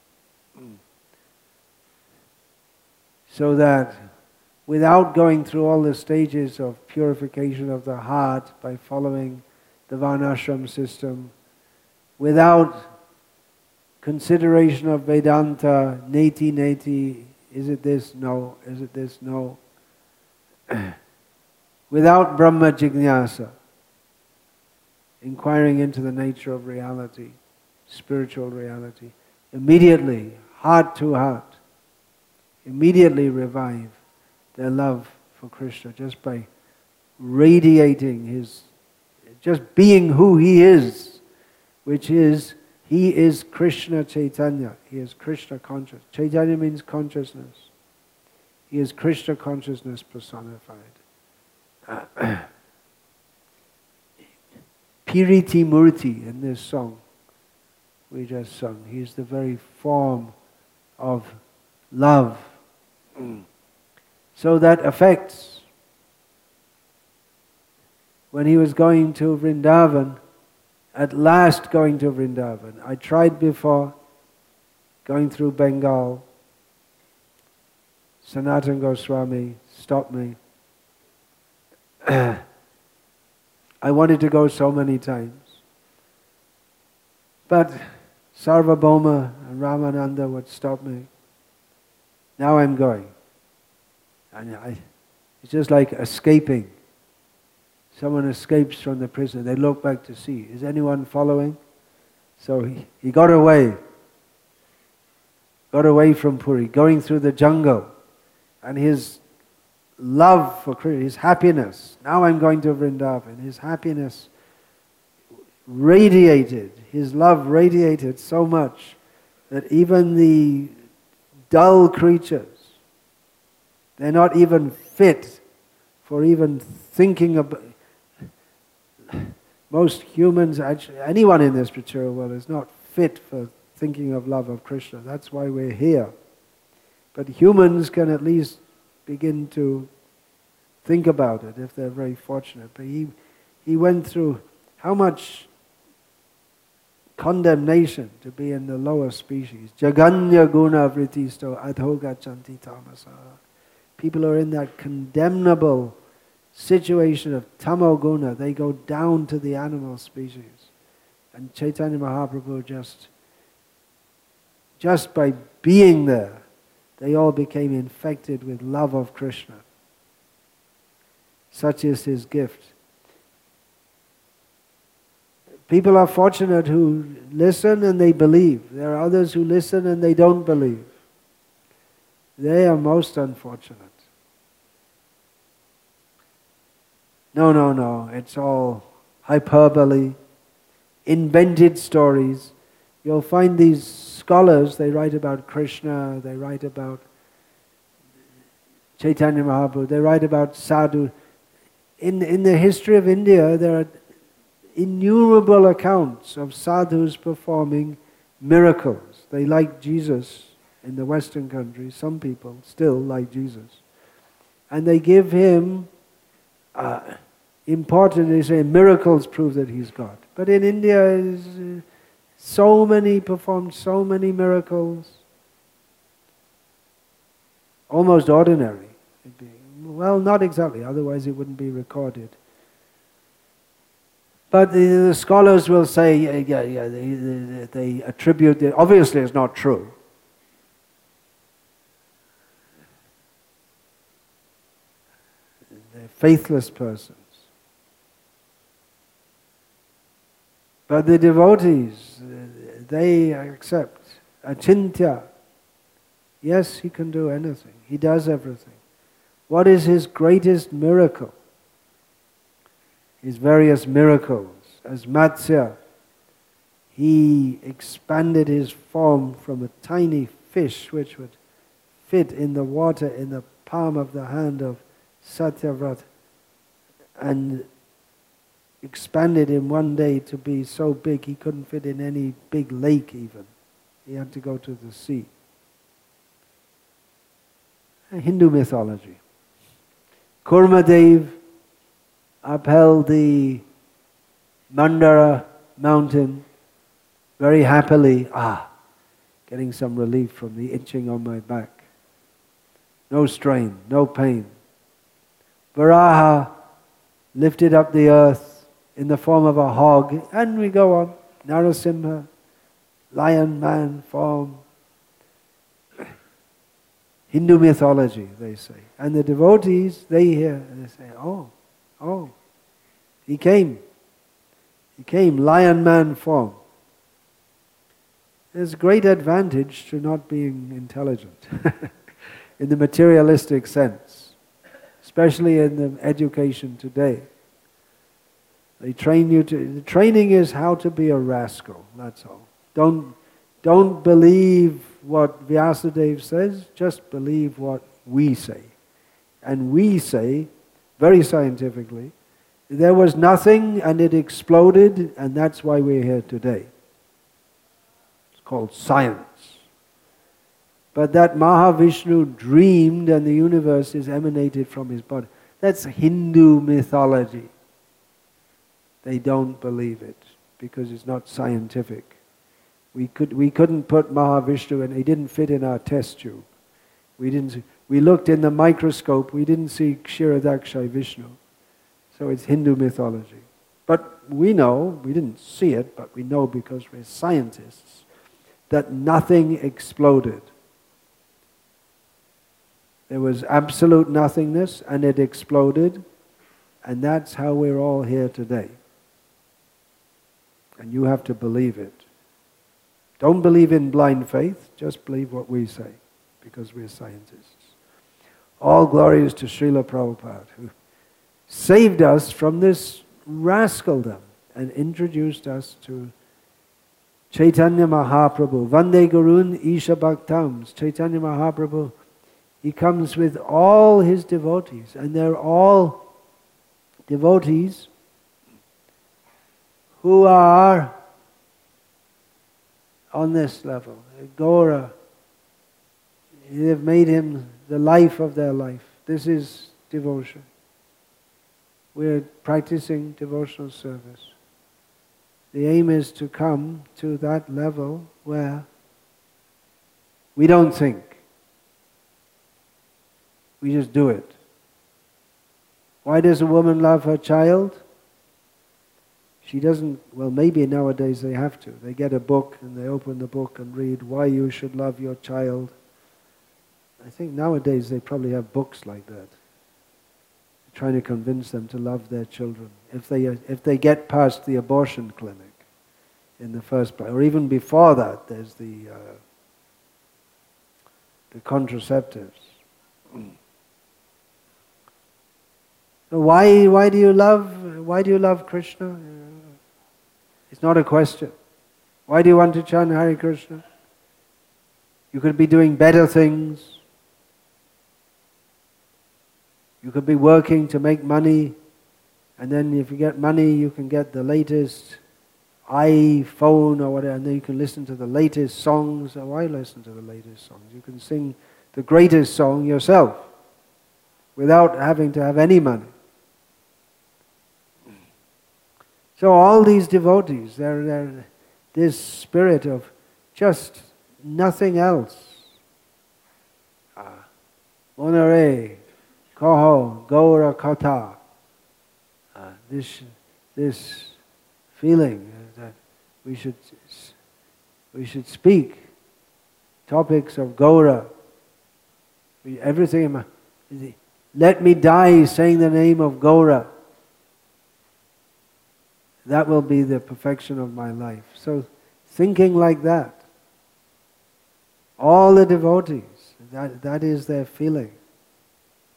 So that without going through all the stages of purification of the heart by following the Varnashram system, without consideration of Vedanta, neti, is it this? No. Is it this? No. Without Brahma Jignasa, inquiring into the nature of reality, spiritual reality, immediately, heart to heart, immediately revive their love for Krishna just by radiating his, just being who he is, which is, he is Krishna Chaitanya, he is Krishna conscious. Chaitanya means consciousness. He is Krishna consciousness personified. Piriti Murti in this song we just sung. He's the very form of love. So that affects. When he was going to Vrindavan, at last going to Vrindavan, I tried before going through Bengal. Sanatana Goswami stopped me. I wanted to go so many times. But Sarvabhauma and Ramananda would stop me. Now I'm going. And it's just like escaping. Someone escapes from the prison. They look back to see, is anyone following? So he got away. Got away from Puri, going through the jungle. And his love for Krishna, his happiness. Now I'm going to Vrindavan. His happiness radiated, his love radiated so much that even the dull creatures, they're not even fit for even thinking about. Most humans, actually, anyone in this material world is not fit for thinking of love of Krishna. That's why we're here. But humans can at least begin to think about it if they're very fortunate. But he went through how much condemnation to be in the lower species. Jaganya guna vritisto adhoga chanti tamasa. People are in that condemnable situation of tamoguna. They go down to the animal species. And Chaitanya Mahaprabhu just by being there, they all became infected with love of Krishna. Such is his gift. People are fortunate who listen and they believe. There are others who listen and they don't believe. They are most unfortunate. No, it's all hyperbole, invented stories. You'll find these scholars, they write about Krishna, they write about Chaitanya Mahaprabhu, they write about sadhu. In the history of India, there are innumerable accounts of sadhus performing miracles. They like Jesus in the Western countries. Some people still like Jesus. And they give him important, they say, miracles prove that he's God. But in India, performed so many miracles, almost ordinary. Well, not exactly, otherwise it wouldn't be recorded. But the scholars will say, they attribute it. Obviously it's not true. They're faithless persons. But the devotees, they accept. Achintya. Yes, he can do anything. He does everything. What is his greatest miracle? His various miracles. as Matsya, he expanded his form from a tiny fish which would fit in the water in the palm of the hand of Satyavrata, and expanded him one day to be so big he couldn't fit in any big lake even. He had to go to the sea. Hindu mythology. Kurmadev upheld the Mandara mountain very happily, getting some relief from the itching on my back. No strain, no pain. Varaha lifted up the earth in the form of a hog, and we go on. Narasimha, lion man form. Hindu mythology, they say. And the devotees, they hear, and they say, oh, he came. He came, lion man form. There's great advantage to not being intelligent in the materialistic sense, especially in the education today. They train you to, the training is how to be a rascal, that's all. Don't believe what Vyasadeva says, just believe what we say. And we say, very scientifically, there was nothing and it exploded, and that's why we're here today. It's called science. But that Mahavishnu dreamed and the universe is emanated from his body. That's Hindu mythology. They don't believe it because it's not scientific. We couldn't put Mahavishnu and he didn't fit in our test tube. We looked in the microscope, we didn't see Kshirodakshay Vishnu. So it's Hindu mythology. But we know, we didn't see it, but we know because we're scientists, that nothing exploded. There was absolute nothingness and it exploded, and that's how we're all here today. And you have to believe it. Don't believe in blind faith, just believe what we say, because we're scientists. All glory is to Srila Prabhupada, who saved us from this rascaldom and introduced us to Chaitanya Mahaprabhu. Vande Gurun Isha Bhaktams. Chaitanya Mahaprabhu, he comes with all his devotees, and they're all devotees who are on this level. Gaura, they've made him the life of their life. This is devotion. We're practicing devotional service. The aim is to come to that level where we don't think. We just do it. Why does a woman love her child? She doesn't, well, maybe nowadays they have to. They get a book and they open the book and read why you should love your child. I think nowadays they probably have books like that, trying to convince them to love their children. If they get past the abortion clinic in the first place, or even before that, there's the contraceptives. So why do you love Krishna? It's not a question. Why do you want to chant Hare Krishna? You could be doing better things. You could be working to make money, and then if you get money, you can get the latest iPhone or whatever, and then you can listen to the latest songs. Why listen to the latest songs? You can sing the greatest song yourself without having to have any money. So all these devotees, they're this spirit of just nothing else. Monare, Koho, Gaura Kata. This feeling that we should speak topics of Gaura. Everything. Let me die saying the name of Gaura. That will be the perfection of my life. So thinking like that, all the devotees, that is their feeling.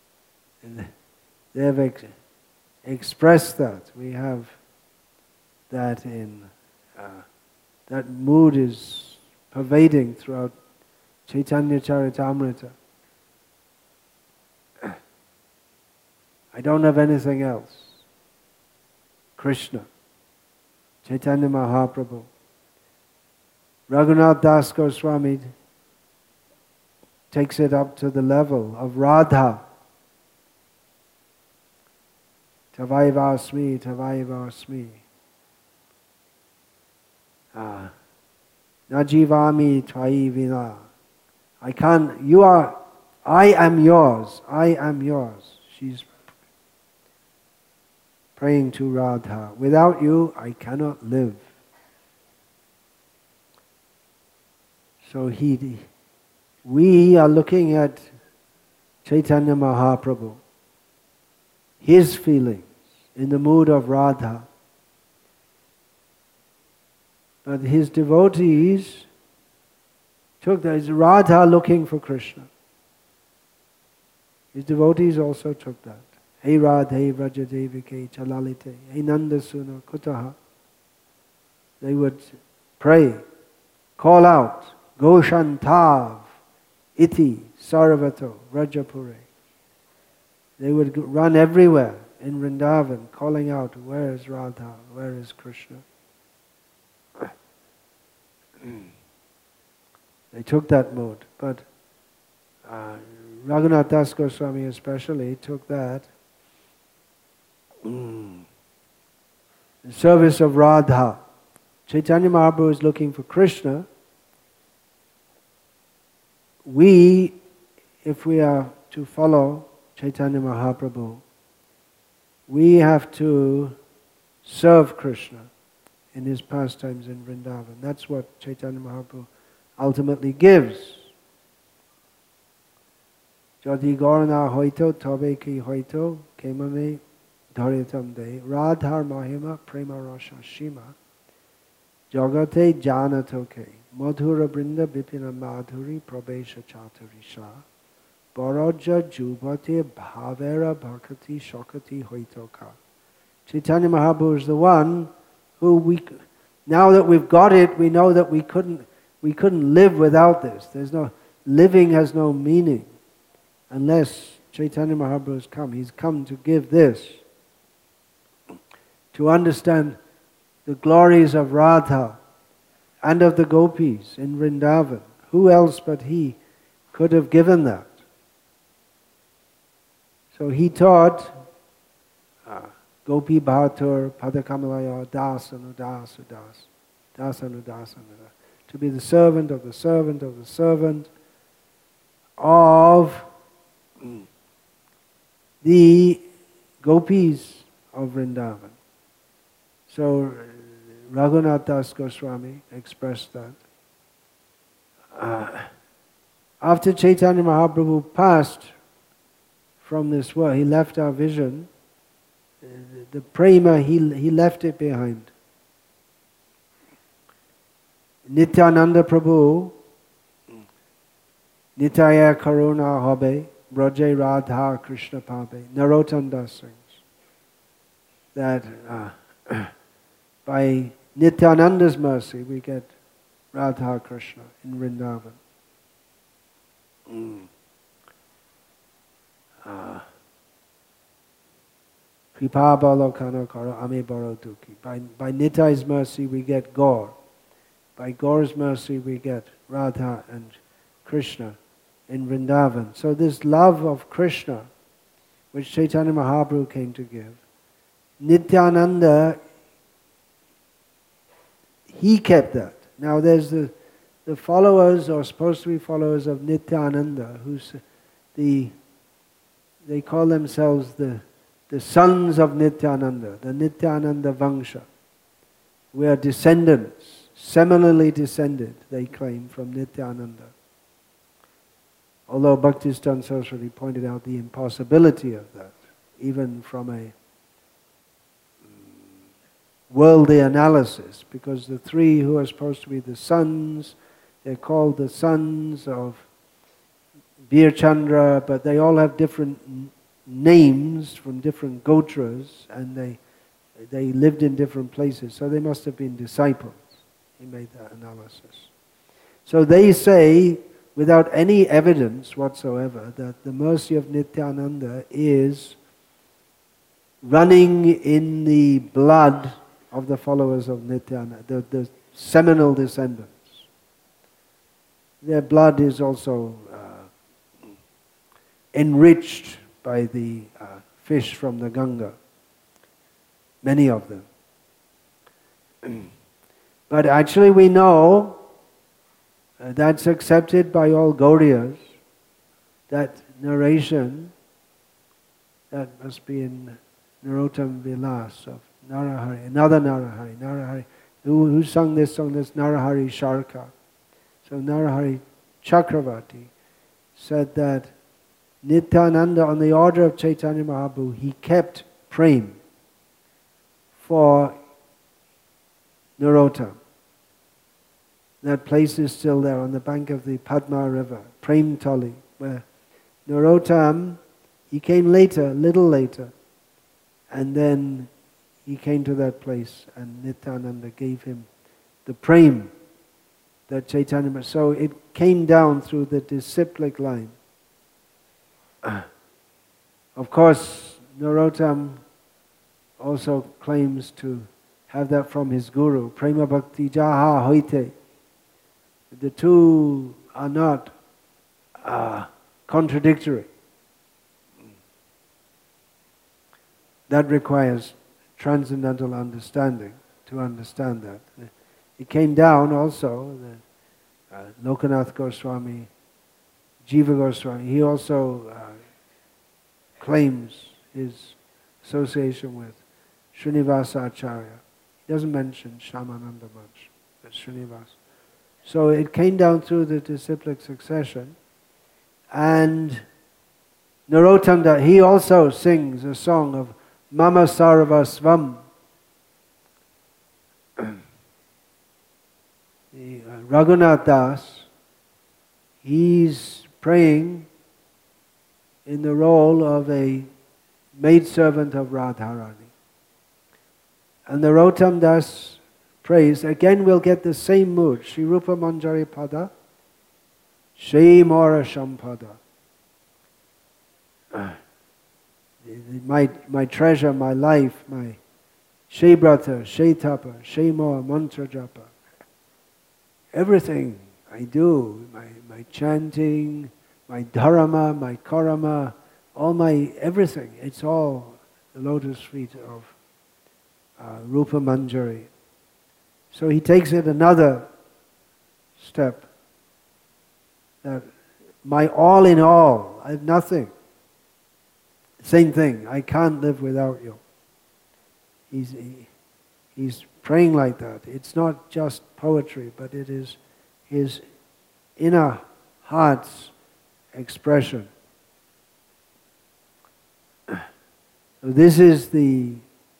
And they have expressed that. We have that that mood is pervading throughout Chaitanya Charitamrita. I don't have anything else. Krishna, Chaitanya Mahaprabhu. Raghunath Das Goswami takes it up to the level of Radha. Tavaivasmi, Tavaivasmi. Najivami Tvai Vina. I am yours, I am yours. She's praying to Radha. Without you, I cannot live. So we are looking at Chaitanya Mahaprabhu, his feelings in the mood of Radha. But his devotees took that. It's Radha looking for Krishna. His devotees also took that. Hey Radhe Vrajadevike Chalalite, Hey Nandasuna Kutaha. They would pray, call out, Goshantav Iti Sarvato Rajapure. They would run everywhere in Vrindavan calling out, where is Radha, where is Krishna? They took that mode, but Raghunath Das Goswami especially took that in service of Radha. Chaitanya Mahaprabhu is looking for Krishna. If we are to follow Chaitanya Mahaprabhu, we have to serve Krishna in his pastimes in Vrindavan. That's what Chaitanya Mahaprabhu ultimately gives. Jadi Gorana hoito tobe ki hoito kemame dharitam de Radhar Mahima Prema Rasha Shima Jagate Janatoke Madhura Brinda Bipina Madhuri Prabesha Chaturisha Baraja Jubate Bhavera Bhakati Shakati Hoitoka. Chaitanya Mahaprabhu is the one who now that we've got it, we know that we couldn't live without this. Living has no meaning unless Chaitanya Mahaprabhu has come. He's come to give this, to understand the glories of Radha and of the gopis in Vrindavan. Who else but he could have given that? So he taught Gopi Bhatur Padakamalaya Dasanu Dasu Das Dasanu Dasanu, to be the servant of the servant of the servant of the gopis of Vrindavan. So Raghunath Das Goswami expressed that. After Chaitanya Mahaprabhu passed from this world, he left our vision, the prema, he left it behind. Nityananda Prabhu, Nitaya Karuna Hobe, Braje Radha Krishna Pabe, Narottam Das sings that by Nityananda's mercy we get Radha Krishna in Vrindavan. Kripa Balokana Kara Ame Baro Duki. By Nitai's mercy we get Gaur. By Gaur's mercy we get Radha and Krishna in Vrindavan. So this love of Krishna, which Chaitanya Mahaprabhu came to give, Nityananda, he kept that. Now there's the followers, or supposed to be followers of Nityananda, they call themselves the sons of Nityananda, the Nityananda Vangsha. We are descendants, similarly descended, they claim, from Nityananda. Although Bhaktisiddhanta Saraswati pointed out the impossibility of that, even from a worldly analysis, because the three who are supposed to be the sons, they're called the sons of Bir Chandra, but they all have different names from different gotras, and they lived in different places, so they must have been disciples. He made that analysis. So they say, without any evidence whatsoever, that the mercy of Nityananda is running in the blood of the followers of Nityananda, the seminal descendants. Their blood is also enriched by the fish from the Ganga, many of them. But actually we know that's accepted by all Gauriyas, that narration, that must be in Narottam Vilas of Narahari, another Narahari, Narahari. Who sung this song? This Narahari Sharka. So Narahari Chakravarti said that Nityananda, on the order of Chaitanya Mahaprabhu, he kept prem for Narottam. That place is still there on the bank of the Padma River, Prem Tali, where Narottam, he came later, a little later, and then he came to that place and Nityananda gave him the prem that Chaitanya. So it came down through the disciplic line. Of course, Narottam also claims to have that from his guru, Prema Bhakti Jaha Hoite. The two are not contradictory. That requires transcendental understanding to understand that. It came down also, Lokanath Goswami, Jiva Goswami, he also claims his association with Srinivasa Acharya. He doesn't mention Shyamananda much, but Srinivasa. So it came down through the disciplic succession, and Narottam Das, he also sings a song of Mama Sarvasvam. Raghunath Das, he's praying in the role of a maidservant of Radharani. And Narottam Das prays, again we'll get the same mood. Shri Rupa Manjari Pada, Shri Mora Shampada. My treasure, my life, my Shri Brata, Shri Tapa, Shri Moha Mantra Japa. Everything I do, my chanting, my dharma, my karma, all my everything, it's all the lotus feet of Rupa Manjari. So he takes it another step, that my all in all, I have nothing. Same thing, I can't live without you. He's praying like that. It's not just poetry, but it is his inner heart's expression. So this is the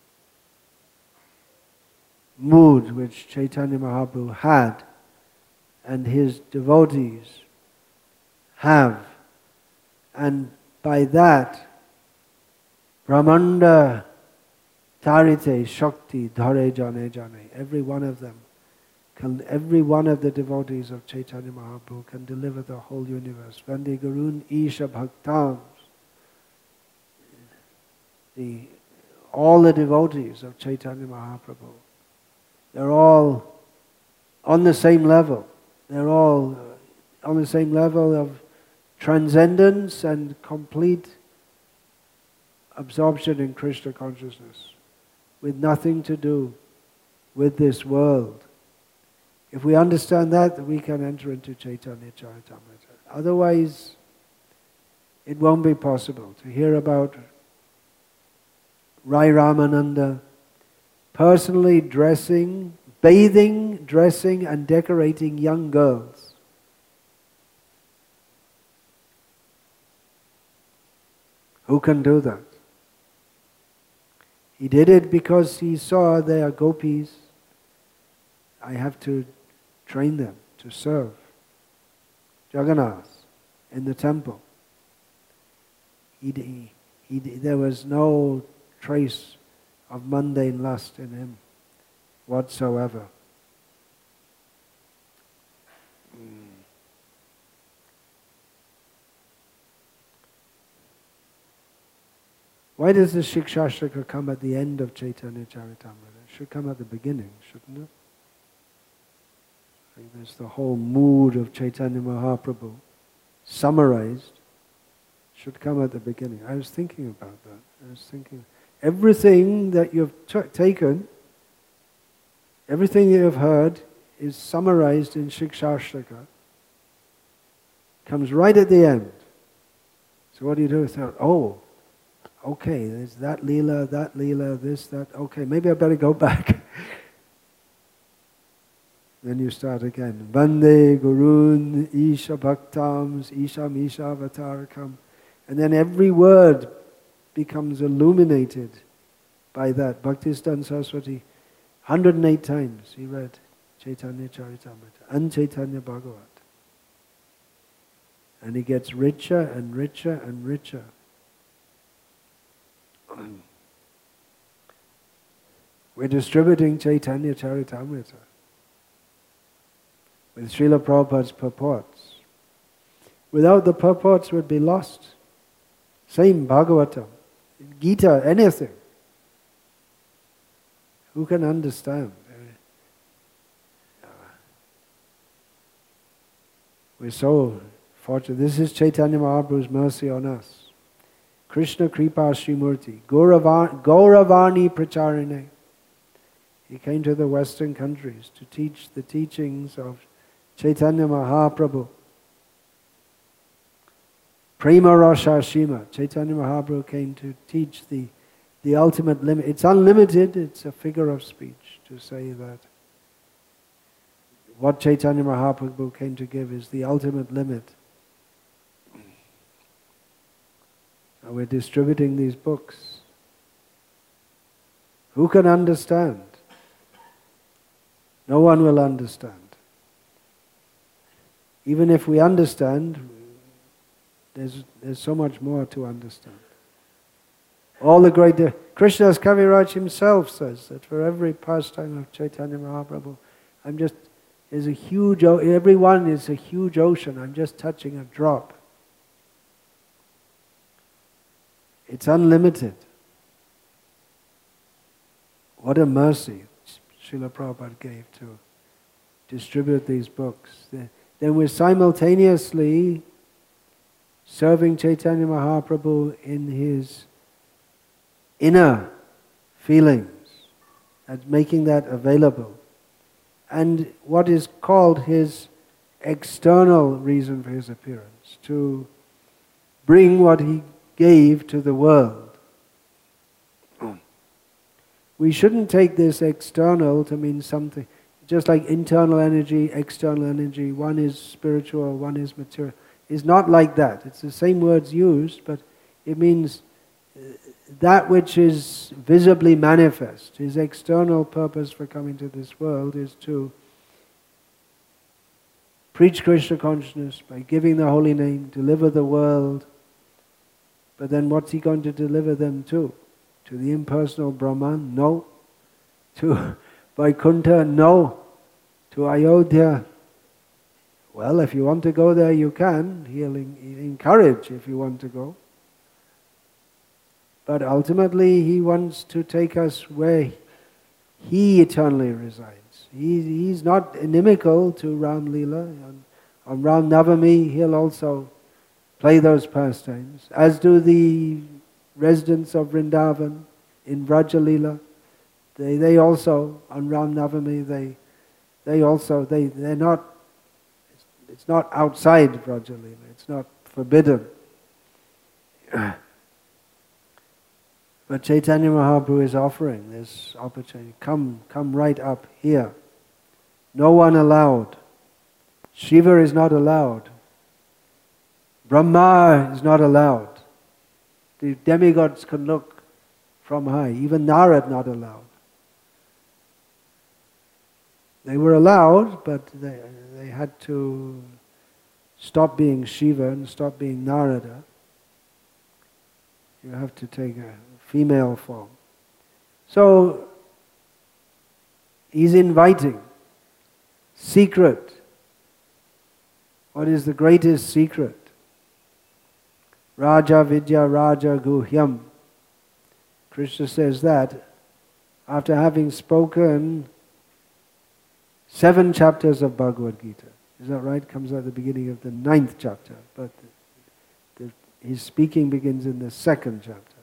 mood which Chaitanya Mahaprabhu had and his devotees have. And by that, Brahmanda Tarite Shakti Dhare Jane Jane, every one of them, every one of the devotees of Chaitanya Mahaprabhu can deliver the whole universe. Vande Gurun Isha Bhaktams, all the devotees of Chaitanya Mahaprabhu, they're all on the same level. They're all on the same level of transcendence and complete absorption in Krishna consciousness, with nothing to do with this world. If we understand that, we can enter into Chaitanya Charitamrita. Otherwise, it won't be possible to hear about Rai Ramananda personally dressing, bathing, dressing and decorating young girls. Who can do that? He did it because he saw they are gopis. I have to train them to serve Jagannath in the temple. There was no trace of mundane lust in him whatsoever. Why does the Shikshashtaka come at the end of Chaitanya Charitamrita? It should come at the beginning, shouldn't it? I think there's the whole mood of Chaitanya Mahaprabhu summarized. Should come at the beginning. I was thinking about that. I was thinking, everything that you've taken, everything you have heard is summarized in Shikshashtaka. Comes right at the end. So what do you do? Thought, oh, okay, there's that Leela, this, that, okay, maybe I better go back. Then you start again. Vande Gurun Isha Bhaktams Isham Isha Avatarakam. And then every word becomes illuminated by that. Bhaktisiddhanta Saraswati, 108 times he read Chaitanya Charitamrita and Chaitanya Bhagavat. And he gets richer and richer and richer. We're distributing Chaitanya Charitamrita with Srila Prabhupada's purports. Without the purports, we'd be lost. Same Bhagavatam, Gita, anything. Who can understand? We're so fortunate. This is Chaitanya Mahaprabhu's mercy on us. Krishna Kripa Srimurti, Gauravani Pracharine. He came to the Western countries to teach the teachings of Chaitanya Mahaprabhu. Prema Rasa Shima. Chaitanya Mahaprabhu came to teach the ultimate limit. It's unlimited, it's a figure of speech to say that what Chaitanya Mahaprabhu came to give is the ultimate limit. And we're distributing these books. Who can understand? No one will understand. Even if we understand, there's so much more to understand. All the great... Krishnadas Kaviraj himself says that for every pastime of Chaitanya Mahaprabhu, everyone is a huge ocean, I'm just touching a drop. It's unlimited. What a mercy Srila Prabhupada gave to distribute these books. Then we're simultaneously serving Chaitanya Mahaprabhu in his inner feelings and making that available. And what is called his external reason for his appearance, to bring what he gave to the world. We shouldn't take this external to mean something, just like internal energy, external energy, one is spiritual, one is material. It's not like that. It's the same words used, but it means that which is visibly manifest. His external purpose for coming to this world is to preach Krishna consciousness by giving the holy name, deliver the world. But then what's he going to deliver them to? To the impersonal Brahman? No. To Vaikuntha? No. To Ayodhya? Well, if you want to go there, you can. He'll encourage if you want to go. But ultimately, he wants to take us where he eternally resides. He's not inimical to Ram Leela. On Ram Navami, he'll also play those pastimes, as do the residents of Vrindavan in Vraja Leela. They also, on Ram Navami, they're not, it's not outside Vraja Leela, it's not forbidden. But Chaitanya Mahaprabhu is offering this opportunity. Come right up here. No one allowed. Shiva is not allowed. Brahma is not allowed. The demigods can look from high. Even Narad not allowed. They were allowed, but they had to stop being Shiva and stop being Narada. You have to take a female form. So, he's inviting. Secret. What is the greatest secret? Raja Vidya Raja Guhyam. Krishna says that after having spoken 7 chapters of Bhagavad Gita. Is that right? Comes at the beginning of the 9th chapter. But his speaking begins in the 2nd chapter.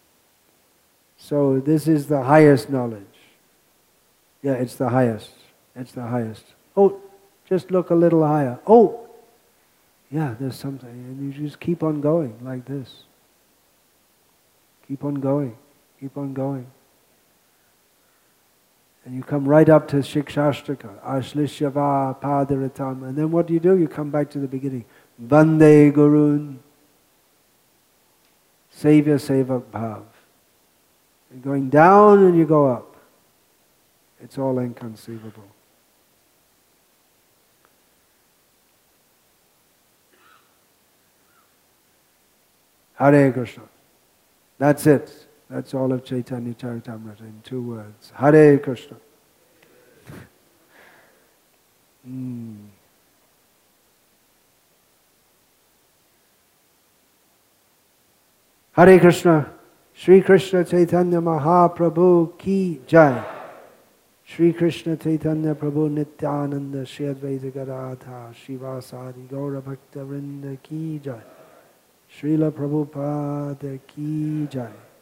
So this is the highest knowledge. Yeah, it's the highest. It's the highest. Oh, just look a little higher. Oh, yeah, there's something. And you just keep on going like this. Keep on going. Keep on going. And you come right up to Shikshashtaka, Ashlishyava Padaratam. And then what do? You come back to the beginning. Vande Gurun. Savior Sevak Bhav. You're going down and you go up. It's all inconceivable. Hare Krishna. That's it. That's all of Chaitanya Charitamrita in 2 words. Hare Krishna. Hare Krishna. Shri Krishna Chaitanya Mahaprabhu ki jai. Shri Krishna Chaitanya Prabhu Nityananda Shri Advaita Gadadhar Shivasadi Gaura Bhakta Vrinda ki jai. Srila Prabhupada ki jai.